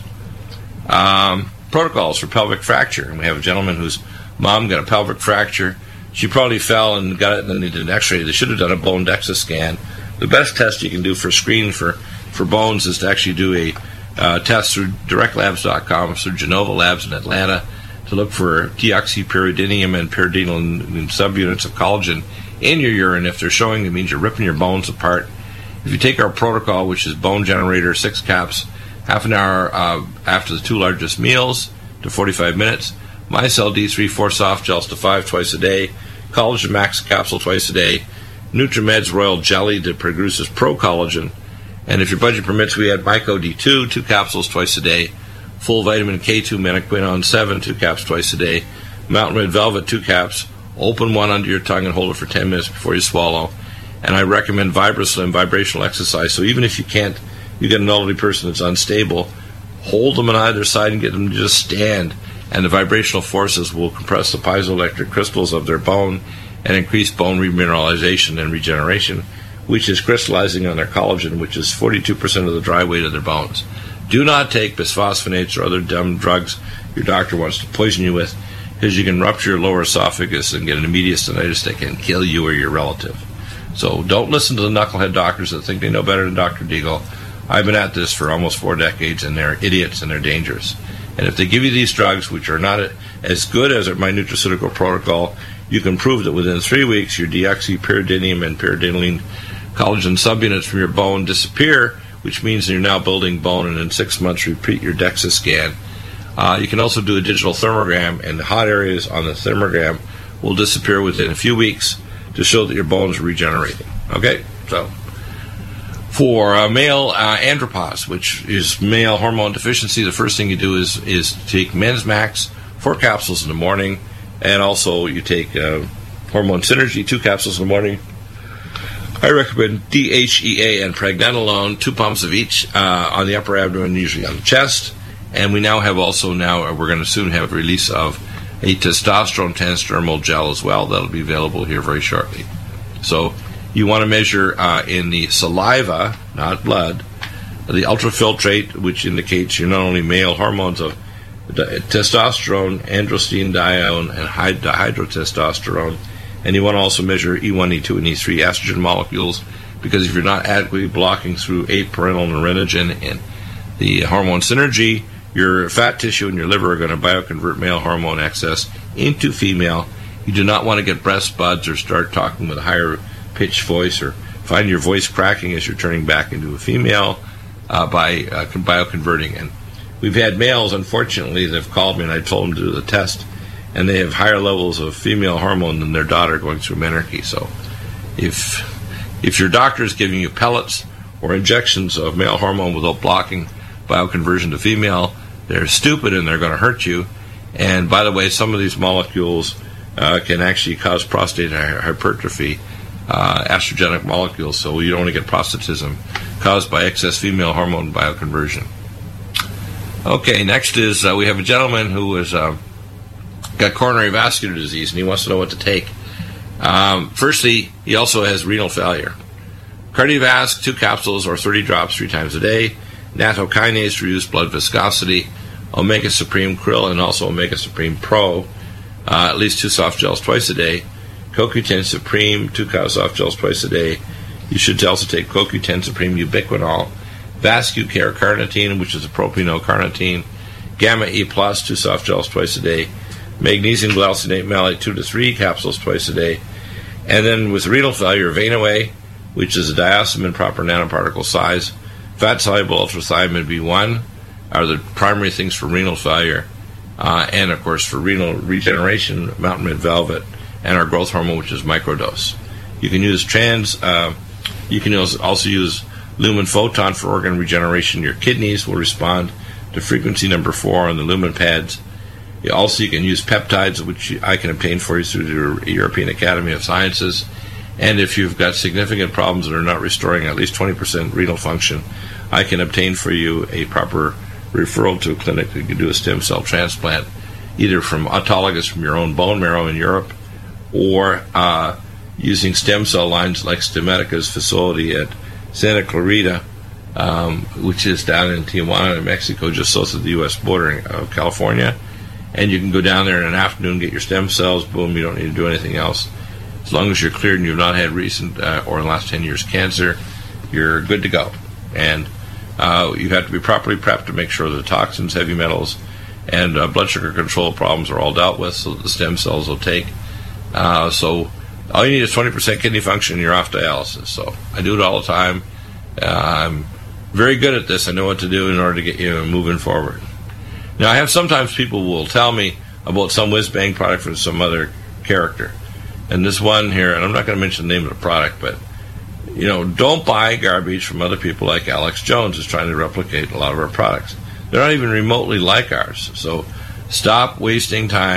Um, protocols for pelvic fracture. And we have a gentleman whose mom got a pelvic fracture. She probably fell and got it, and then they did an x-ray. They should have done a bone DEXA scan. The best test you can do for screening for, for bones is to actually do a uh, test through direct labs dot com, through Genova Labs in Atlanta, to look for deoxypyridinium and pyridinal subunits of collagen in your urine. If they're showing, it means you're ripping your bones apart. If you take our protocol, which is bone generator, six caps, half an hour uh, after the two largest meals to forty-five minutes, MyCell D three, four soft gels to five twice a day, Collagen Max capsule twice a day, NutriMeds Royal Jelly that produces pro-collagen, and if your budget permits, we add Myco D two, two capsules twice a day, full vitamin K two, menaquinone seven, two caps twice a day, Mountain Red Velvet, two caps. Open one under your tongue and hold it for ten minutes before you swallow. And I recommend VibraSlim, vibrational exercise. So even if you can't, you get an elderly person that's unstable, hold them on either side and get them to just stand. And the vibrational forces will compress the piezoelectric crystals of their bone and increase bone remineralization and regeneration, which is crystallizing on their collagen, which is forty-two percent of the dry weight of their bones. Do not take bisphosphonates or other dumb drugs your doctor wants to poison you with, because you can rupture your lower esophagus and get an immediate stenosis that can kill you or your relative. So don't listen to the knucklehead doctors that think they know better than Doctor Deagle. I've been at this for almost four decades, and they're idiots and they're dangerous. And if they give you these drugs, which are not as good as my nutraceutical protocol, you can prove that within three weeks your deoxypyridinium and pyridinoline collagen subunits from your bone disappear, which means you're now building bone, and in six months repeat your DEXA scan. Uh, you can also do a digital thermogram, and the hot areas on the thermogram will disappear within a few weeks to show that your bones are regenerating. Okay? So, for uh, male uh, andropause, which is male hormone deficiency, the first thing you do is, is take Men's Max, four capsules in the morning, and also you take uh, Hormone Synergy, two capsules in the morning. I recommend D H E A and pregnenolone, two pumps of each uh, on the upper abdomen, usually on the chest. And we now have also now, we're going to soon have a release of a testosterone transdermal gel as well. That'll be available here very shortly. So you want to measure uh, in the saliva, not blood, the ultrafiltrate, which indicates you're not only male hormones of testosterone, androstenedione, and dihydrotestosterone. And you want to also measure E one, E two, and E three estrogen molecules, because if you're not adequately blocking through aparental nerinogen and the hormone synergy, your fat tissue and your liver are going to bioconvert male hormone excess into female. You do not want to get breast buds or start talking with a higher pitched voice or find your voice cracking as you're turning back into a female uh, by uh, bioconverting. And we've had males, unfortunately, that have called me, and I told them to do the test, and they have higher levels of female hormone than their daughter going through menarche. So if if your doctor is giving you pellets or injections of male hormone without blocking bioconversion to female, they're stupid and they're going to hurt you. And by the way, some of these molecules uh, can actually cause prostate hypertrophy, uh, estrogenic molecules, so you don't want to get prostatism caused by excess female hormone bioconversion. Okay, next is uh, we have a gentleman who has uh, got coronary vascular disease, and he wants to know what to take. Um, firstly, he also has renal failure. Cardiovasc, two capsules or thirty drops three times a day. Nattokinase to reduce blood viscosity. Omega Supreme Krill and also Omega Supreme Pro. Uh, at least two soft gels twice a day. C O Q ten Supreme, two soft gels twice a day. You should also take C O Q ten Supreme Ubiquinol. VascuCare Carnitine, which is a propionate-carnitine. Gamma E Plus, two soft gels twice a day. Magnesium glycinate malate, two to three capsules twice a day. And then with renal failure, Venaway, which is a diosmin proper nanoparticle size. Fat-soluble ultrathymine B one are the primary things for renal failure. Uh, and, of course, for renal regeneration, Mountain Red Velvet, and our growth hormone, which is microdose. You can use trans, uh, you can also use Lumen Photon for organ regeneration. Your kidneys will respond to frequency number four on the Lumen pads. You also, you can use peptides, which I can obtain for you through the European Academy of Sciences. And if you've got significant problems that are not restoring at least twenty percent renal function, I can obtain for you a proper referral to a clinic that can do a stem cell transplant, either from autologous from your own bone marrow in Europe, or uh, using stem cell lines like Stemedica's facility at Santa Clarita, um, which is down in Tijuana, Mexico, just south of the U S border of California. And you can go down there in an afternoon, get your stem cells, boom, you don't need to do anything else. As long as you're cleared and you've not had recent uh, or in the last ten years cancer, you're good to go. And uh, you have to be properly prepped to make sure the toxins, heavy metals, and uh, blood sugar control problems are all dealt with so that the stem cells will take. Uh, so all you need is twenty percent kidney function and you're off dialysis. So I do it all the time. Uh, I'm very good at this. I know what to do in order to get you moving forward. Now, I have sometimes people will tell me about some whiz-bang product from some other character. And this one here, and I'm not going to mention the name of the product, but, you know, don't buy garbage from other people like Alex Jones, who's trying to replicate a lot of our products. They're not even remotely like ours. So stop wasting time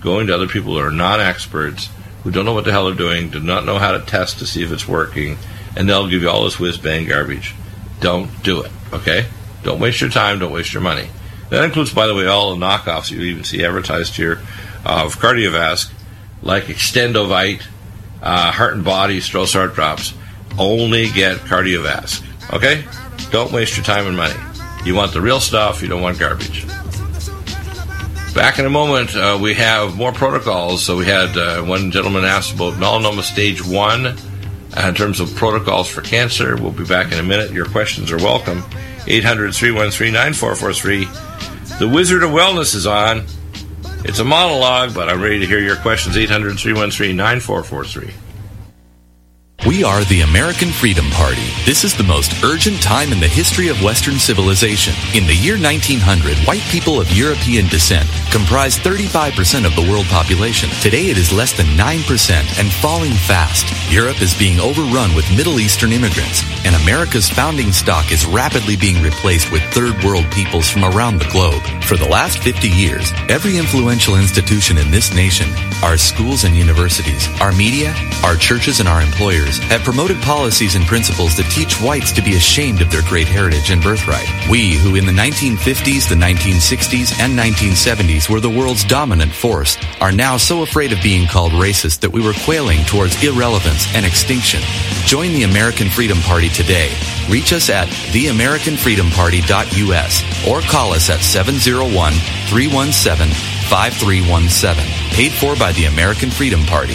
going to other people who are non-experts, who don't know what the hell they're doing, do not know how to test to see if it's working, and they'll give you all this whiz-bang garbage. Don't do it, okay? Don't waste your time, don't waste your money. That includes, by the way, all the knockoffs you even see advertised here of Cardiovasc, like Extendovite, uh, Heart and Body, Strauss Heart Drops. Only get Cardiovasc, okay? Don't waste your time and money. You want the real stuff, you don't want garbage. Back in a moment, uh, we have more protocols. So we had uh, one gentleman asked about melanoma stage one uh, in terms of protocols for cancer. We'll be back in a minute. Your questions are welcome. eight hundred, three one three, nine four four three. The Wizard of Wellness is on. It's a monologue, but I'm ready to hear your questions. eight hundred, three one three, nine four four three. We are the American Freedom Party. This is the most urgent time in the history of Western civilization. In the year nineteen hundred, white people of European descent comprised thirty-five percent of the world population. Today it is less than nine percent and falling fast. Europe is being overrun with Middle Eastern immigrants, and America's founding stock is rapidly being replaced with third world peoples from around the globe. For the last fifty years, every influential institution in this nation, our schools and universities, our media, our churches and our employers, have promoted policies and principles that teach whites to be ashamed of their great heritage and birthright. We, who in the nineteen fifties, the nineteen sixties, and nineteen seventies were the world's dominant force, are now so afraid of being called racist that we were quailing towards irrelevance and extinction. Join the American Freedom Party today. Reach us at the american freedom party dot u s or call us at seven oh one, three one seven, five three one seven. Paid for by the American Freedom Party.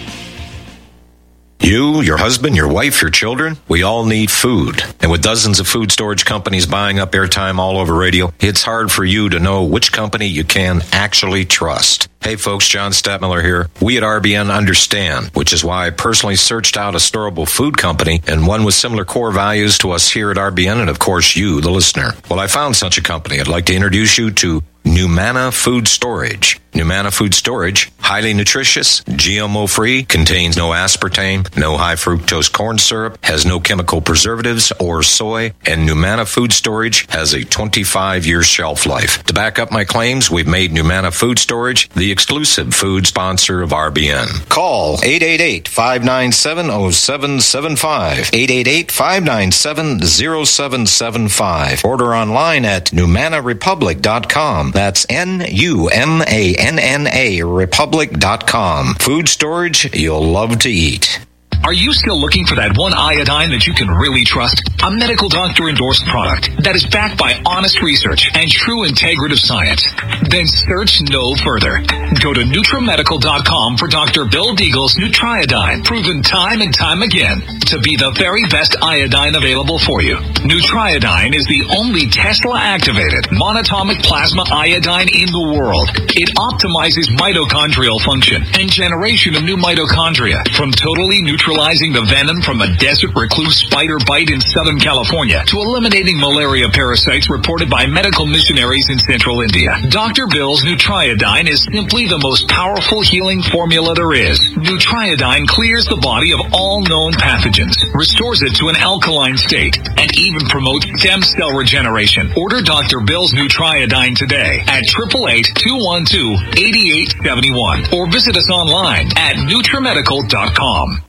You, your husband, your wife, your children, we all need food. And with dozens of food storage companies buying up airtime all over radio, it's hard for you to know which company you can actually trust. Hey folks, John Stadtmiller here. We at R B N understand, which is why I personally searched out a storable food company and one with similar core values to us here at R B N and of course you, the listener. Well, I found such a company. I'd like to introduce you to Numana Food Storage. Numana Food Storage, highly nutritious, G M O-free, contains no aspartame, no high-fructose corn syrup, has no chemical preservatives or soy, and Numana Food Storage has a twenty-five year shelf life. To back up my claims, we've made Numana Food Storage the exclusive food sponsor of R B N. Call eight eight eight, five nine seven, zero seven seven five, eight eight eight, five nine seven, zero seven seven five. Order online at numana republic dot com. That's N U M A N N A republic dot com. Food storage you'll love to eat. Are you still looking for that one iodine that you can really trust? A medical doctor endorsed product that is backed by honest research and true integrative science? Then search no further. Go to nutramedical dot com for Doctor Bill Deagle's Nutriodine, proven time and time again to be the very best iodine available for you. Nutriodine is the only Tesla-activated monatomic plasma iodine in the world. It optimizes mitochondrial function and generation of new mitochondria from totally neutralizing the venom from a desert recluse spider bite in Southern California to eliminating malaria parasites reported by medical missionaries in central India. Doctor Bill's Nutriodine is simply the most powerful healing formula there is. Nutriodine clears the body of all known pathogens, restores it to an alkaline state, and even promotes stem cell regeneration. Order Doctor Bill's Nutriodine today at eight eight eight, two one two, eight eight seven one or visit us online at nutramedical dot com.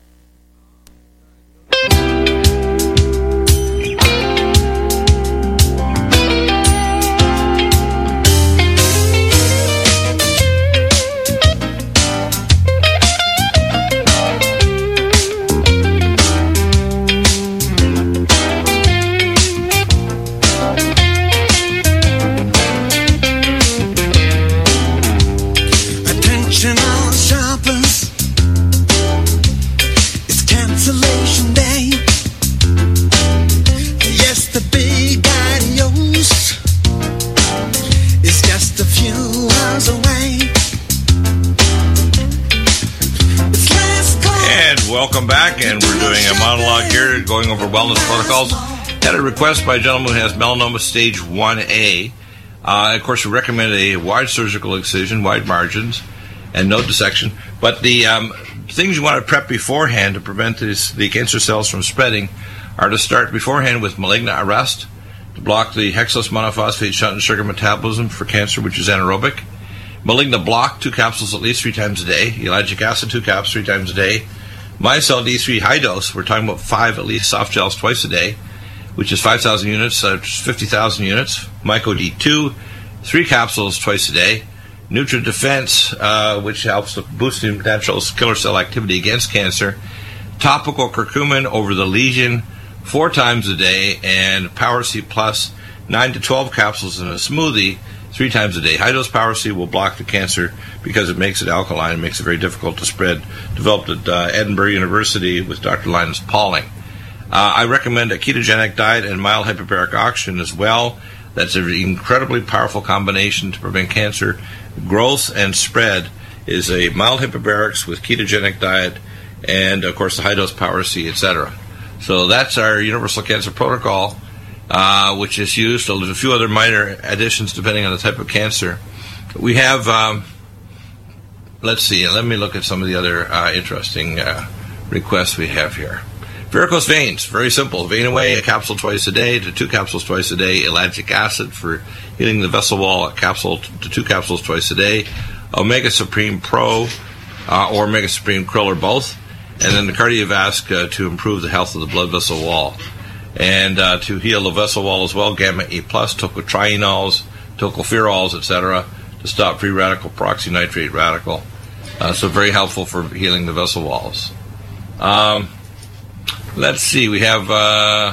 Welcome back, and we're doing a monologue here, going over wellness protocols. Had a request by a gentleman who has melanoma stage one A. Uh, of course, we recommend a wide surgical excision, wide margins, and no dissection. But the um, things you want to prep beforehand to prevent this, the cancer cells from spreading are to start beforehand with malignant arrest, to block the hexose monophosphate shunt and sugar metabolism for cancer, which is anaerobic. Malignant block, two capsules at least three times a day. Ellagic acid, two caps three times a day. Mycel D three high dose, we're talking about five at least soft gels twice a day, which is five thousand units, uh, fifty thousand units. Myco D two, three capsules twice a day. Nutra Defense, uh, which helps with boosting natural killer cell activity against cancer. Topical curcumin over the lesion, four times a day. And Power C Plus, nine to twelve capsules in a smoothie, three times a day. High-dose Power C will block the cancer because it makes it alkaline and makes it very difficult to spread. Developed at uh, Edinburgh University with Doctor Linus Pauling. Uh, I recommend a ketogenic diet and mild hyperbaric oxygen as well. That's an incredibly powerful combination to prevent cancer growth and spread. Is a mild hyperbarics with ketogenic diet and, of course, the high-dose Power C, et cetera. So that's our Universal Cancer Protocol, uh, which is used. So there's a few other minor additions depending on the type of cancer. We have, um, let's see, let me look at some of the other uh, interesting uh, requests we have here. Varicose veins, very simple. Vein away, a capsule twice a day to two capsules twice a day. Ellagic acid for healing the vessel wall, a capsule to two capsules twice a day. Omega Supreme Pro uh, or Omega Supreme Krill or both. And then the Cardiovasc uh, to improve the health of the blood vessel wall. And uh, to heal the vessel wall as well, Gamma E Plus, tocotrienols, tocopherols, et cetera, to stop free radical peroxynitrate radical. Uh, so very helpful for healing the vessel walls. Um... Let's see, we have, uh,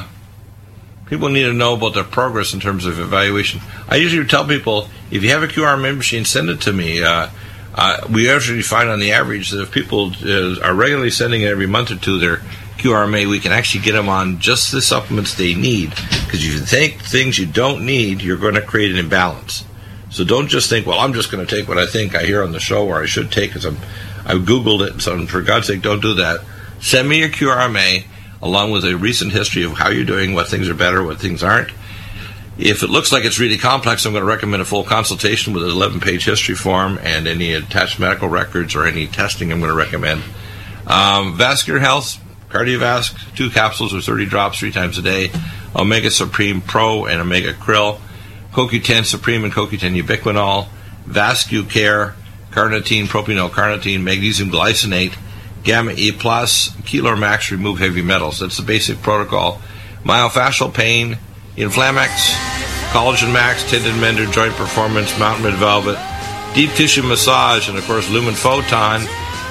people need to know about their progress in terms of evaluation. I usually tell people, if you have a Q R M A machine, send it to me. Uh, uh, we usually find on the average that if people uh, are regularly sending it every month or two their Q R M A, we can actually get them on just the supplements they need. Because if you take things you don't need, you're going to create an imbalance. So don't just think, well, I'm just going to take what I think I hear on the show or I should take because I'm, I've Googled it. So for God's sake, don't do that. Send me your Q R M A, along with a recent history of how you're doing, what things are better, what things aren't. If it looks like it's really complex, I'm going to recommend a full consultation with an eleven-page history form and any attached medical records or any testing I'm going to recommend. Um, vascular health, Cardiovasc, two capsules or thirty drops three times a day. Omega Supreme Pro and Omega Krill. C O Q ten Supreme and C O Q ten Ubiquinol. VascuCare, carnitine, propionyl carnitine, magnesium glycinate, Gamma E Plus, Keylor Max, remove heavy metals. That's the basic protocol. Myofascial pain, Inflamex, Collagen Max, Tendon Mender, Joint Performance, Mountain Red Velvet, Deep Tissue Massage, and of course Lumen Photon,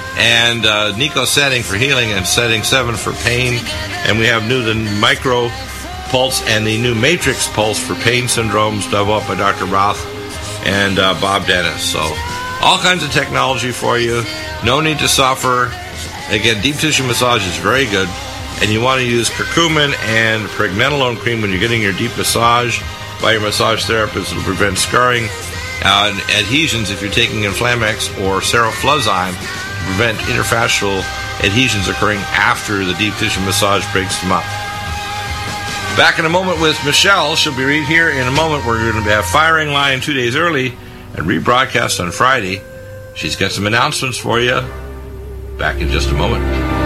and uh, Nico Setting for healing, and Setting seven for pain. And we have new the Micro Pulse and the new Matrix Pulse for pain syndromes, developed by Doctor Roth and uh, Bob Dennis. So all kinds of technology for you. No need to suffer. Again, deep tissue massage is very good, and you want to use curcumin and pregnenolone cream when you're getting your deep massage by your massage therapist. It'll prevent scarring uh, and adhesions if you're taking Inflamex or Serofluzine to prevent interfascial adhesions occurring after the deep tissue massage breaks them up. Back in a moment with Michelle. She'll be right here in a moment. We're going to have Firing Line two days early and rebroadcast on Friday. She's got some announcements for you. Back in just a moment.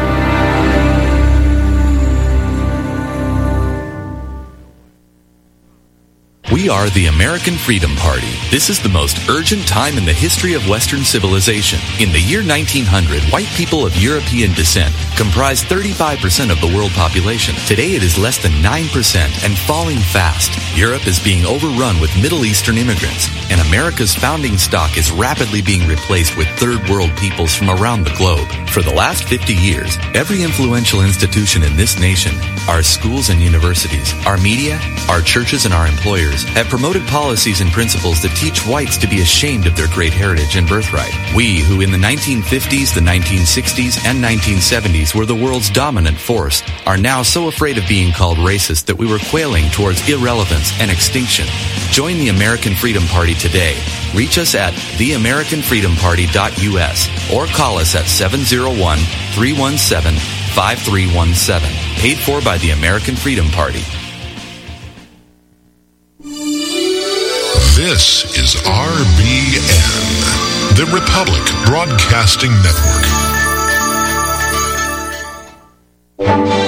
We are the American Freedom Party. This is the most urgent time in the history of Western civilization. In the year nineteen hundred, white people of European descent comprised thirty-five percent of the world population. Today it is less than nine percent and falling fast. Europe is being overrun with Middle Eastern immigrants, and America's founding stock is rapidly being replaced with third world peoples from around the globe. For the last fifty years, every influential institution in this nation, our schools and universities, our media, our churches and our employers, have promoted policies and principles that teach whites to be ashamed of their great heritage and birthright. We, who in the nineteen fifties, the nineteen sixties, and nineteen seventies were the world's dominant force, are now so afraid of being called racist that we were quailing towards irrelevance and extinction. Join the American Freedom Party today. Reach us at the american freedom party dot u s or call us at seven oh one, three one seven, five three one seven. Paid for by the American Freedom Party. This is R B N, the Republic Broadcasting Network.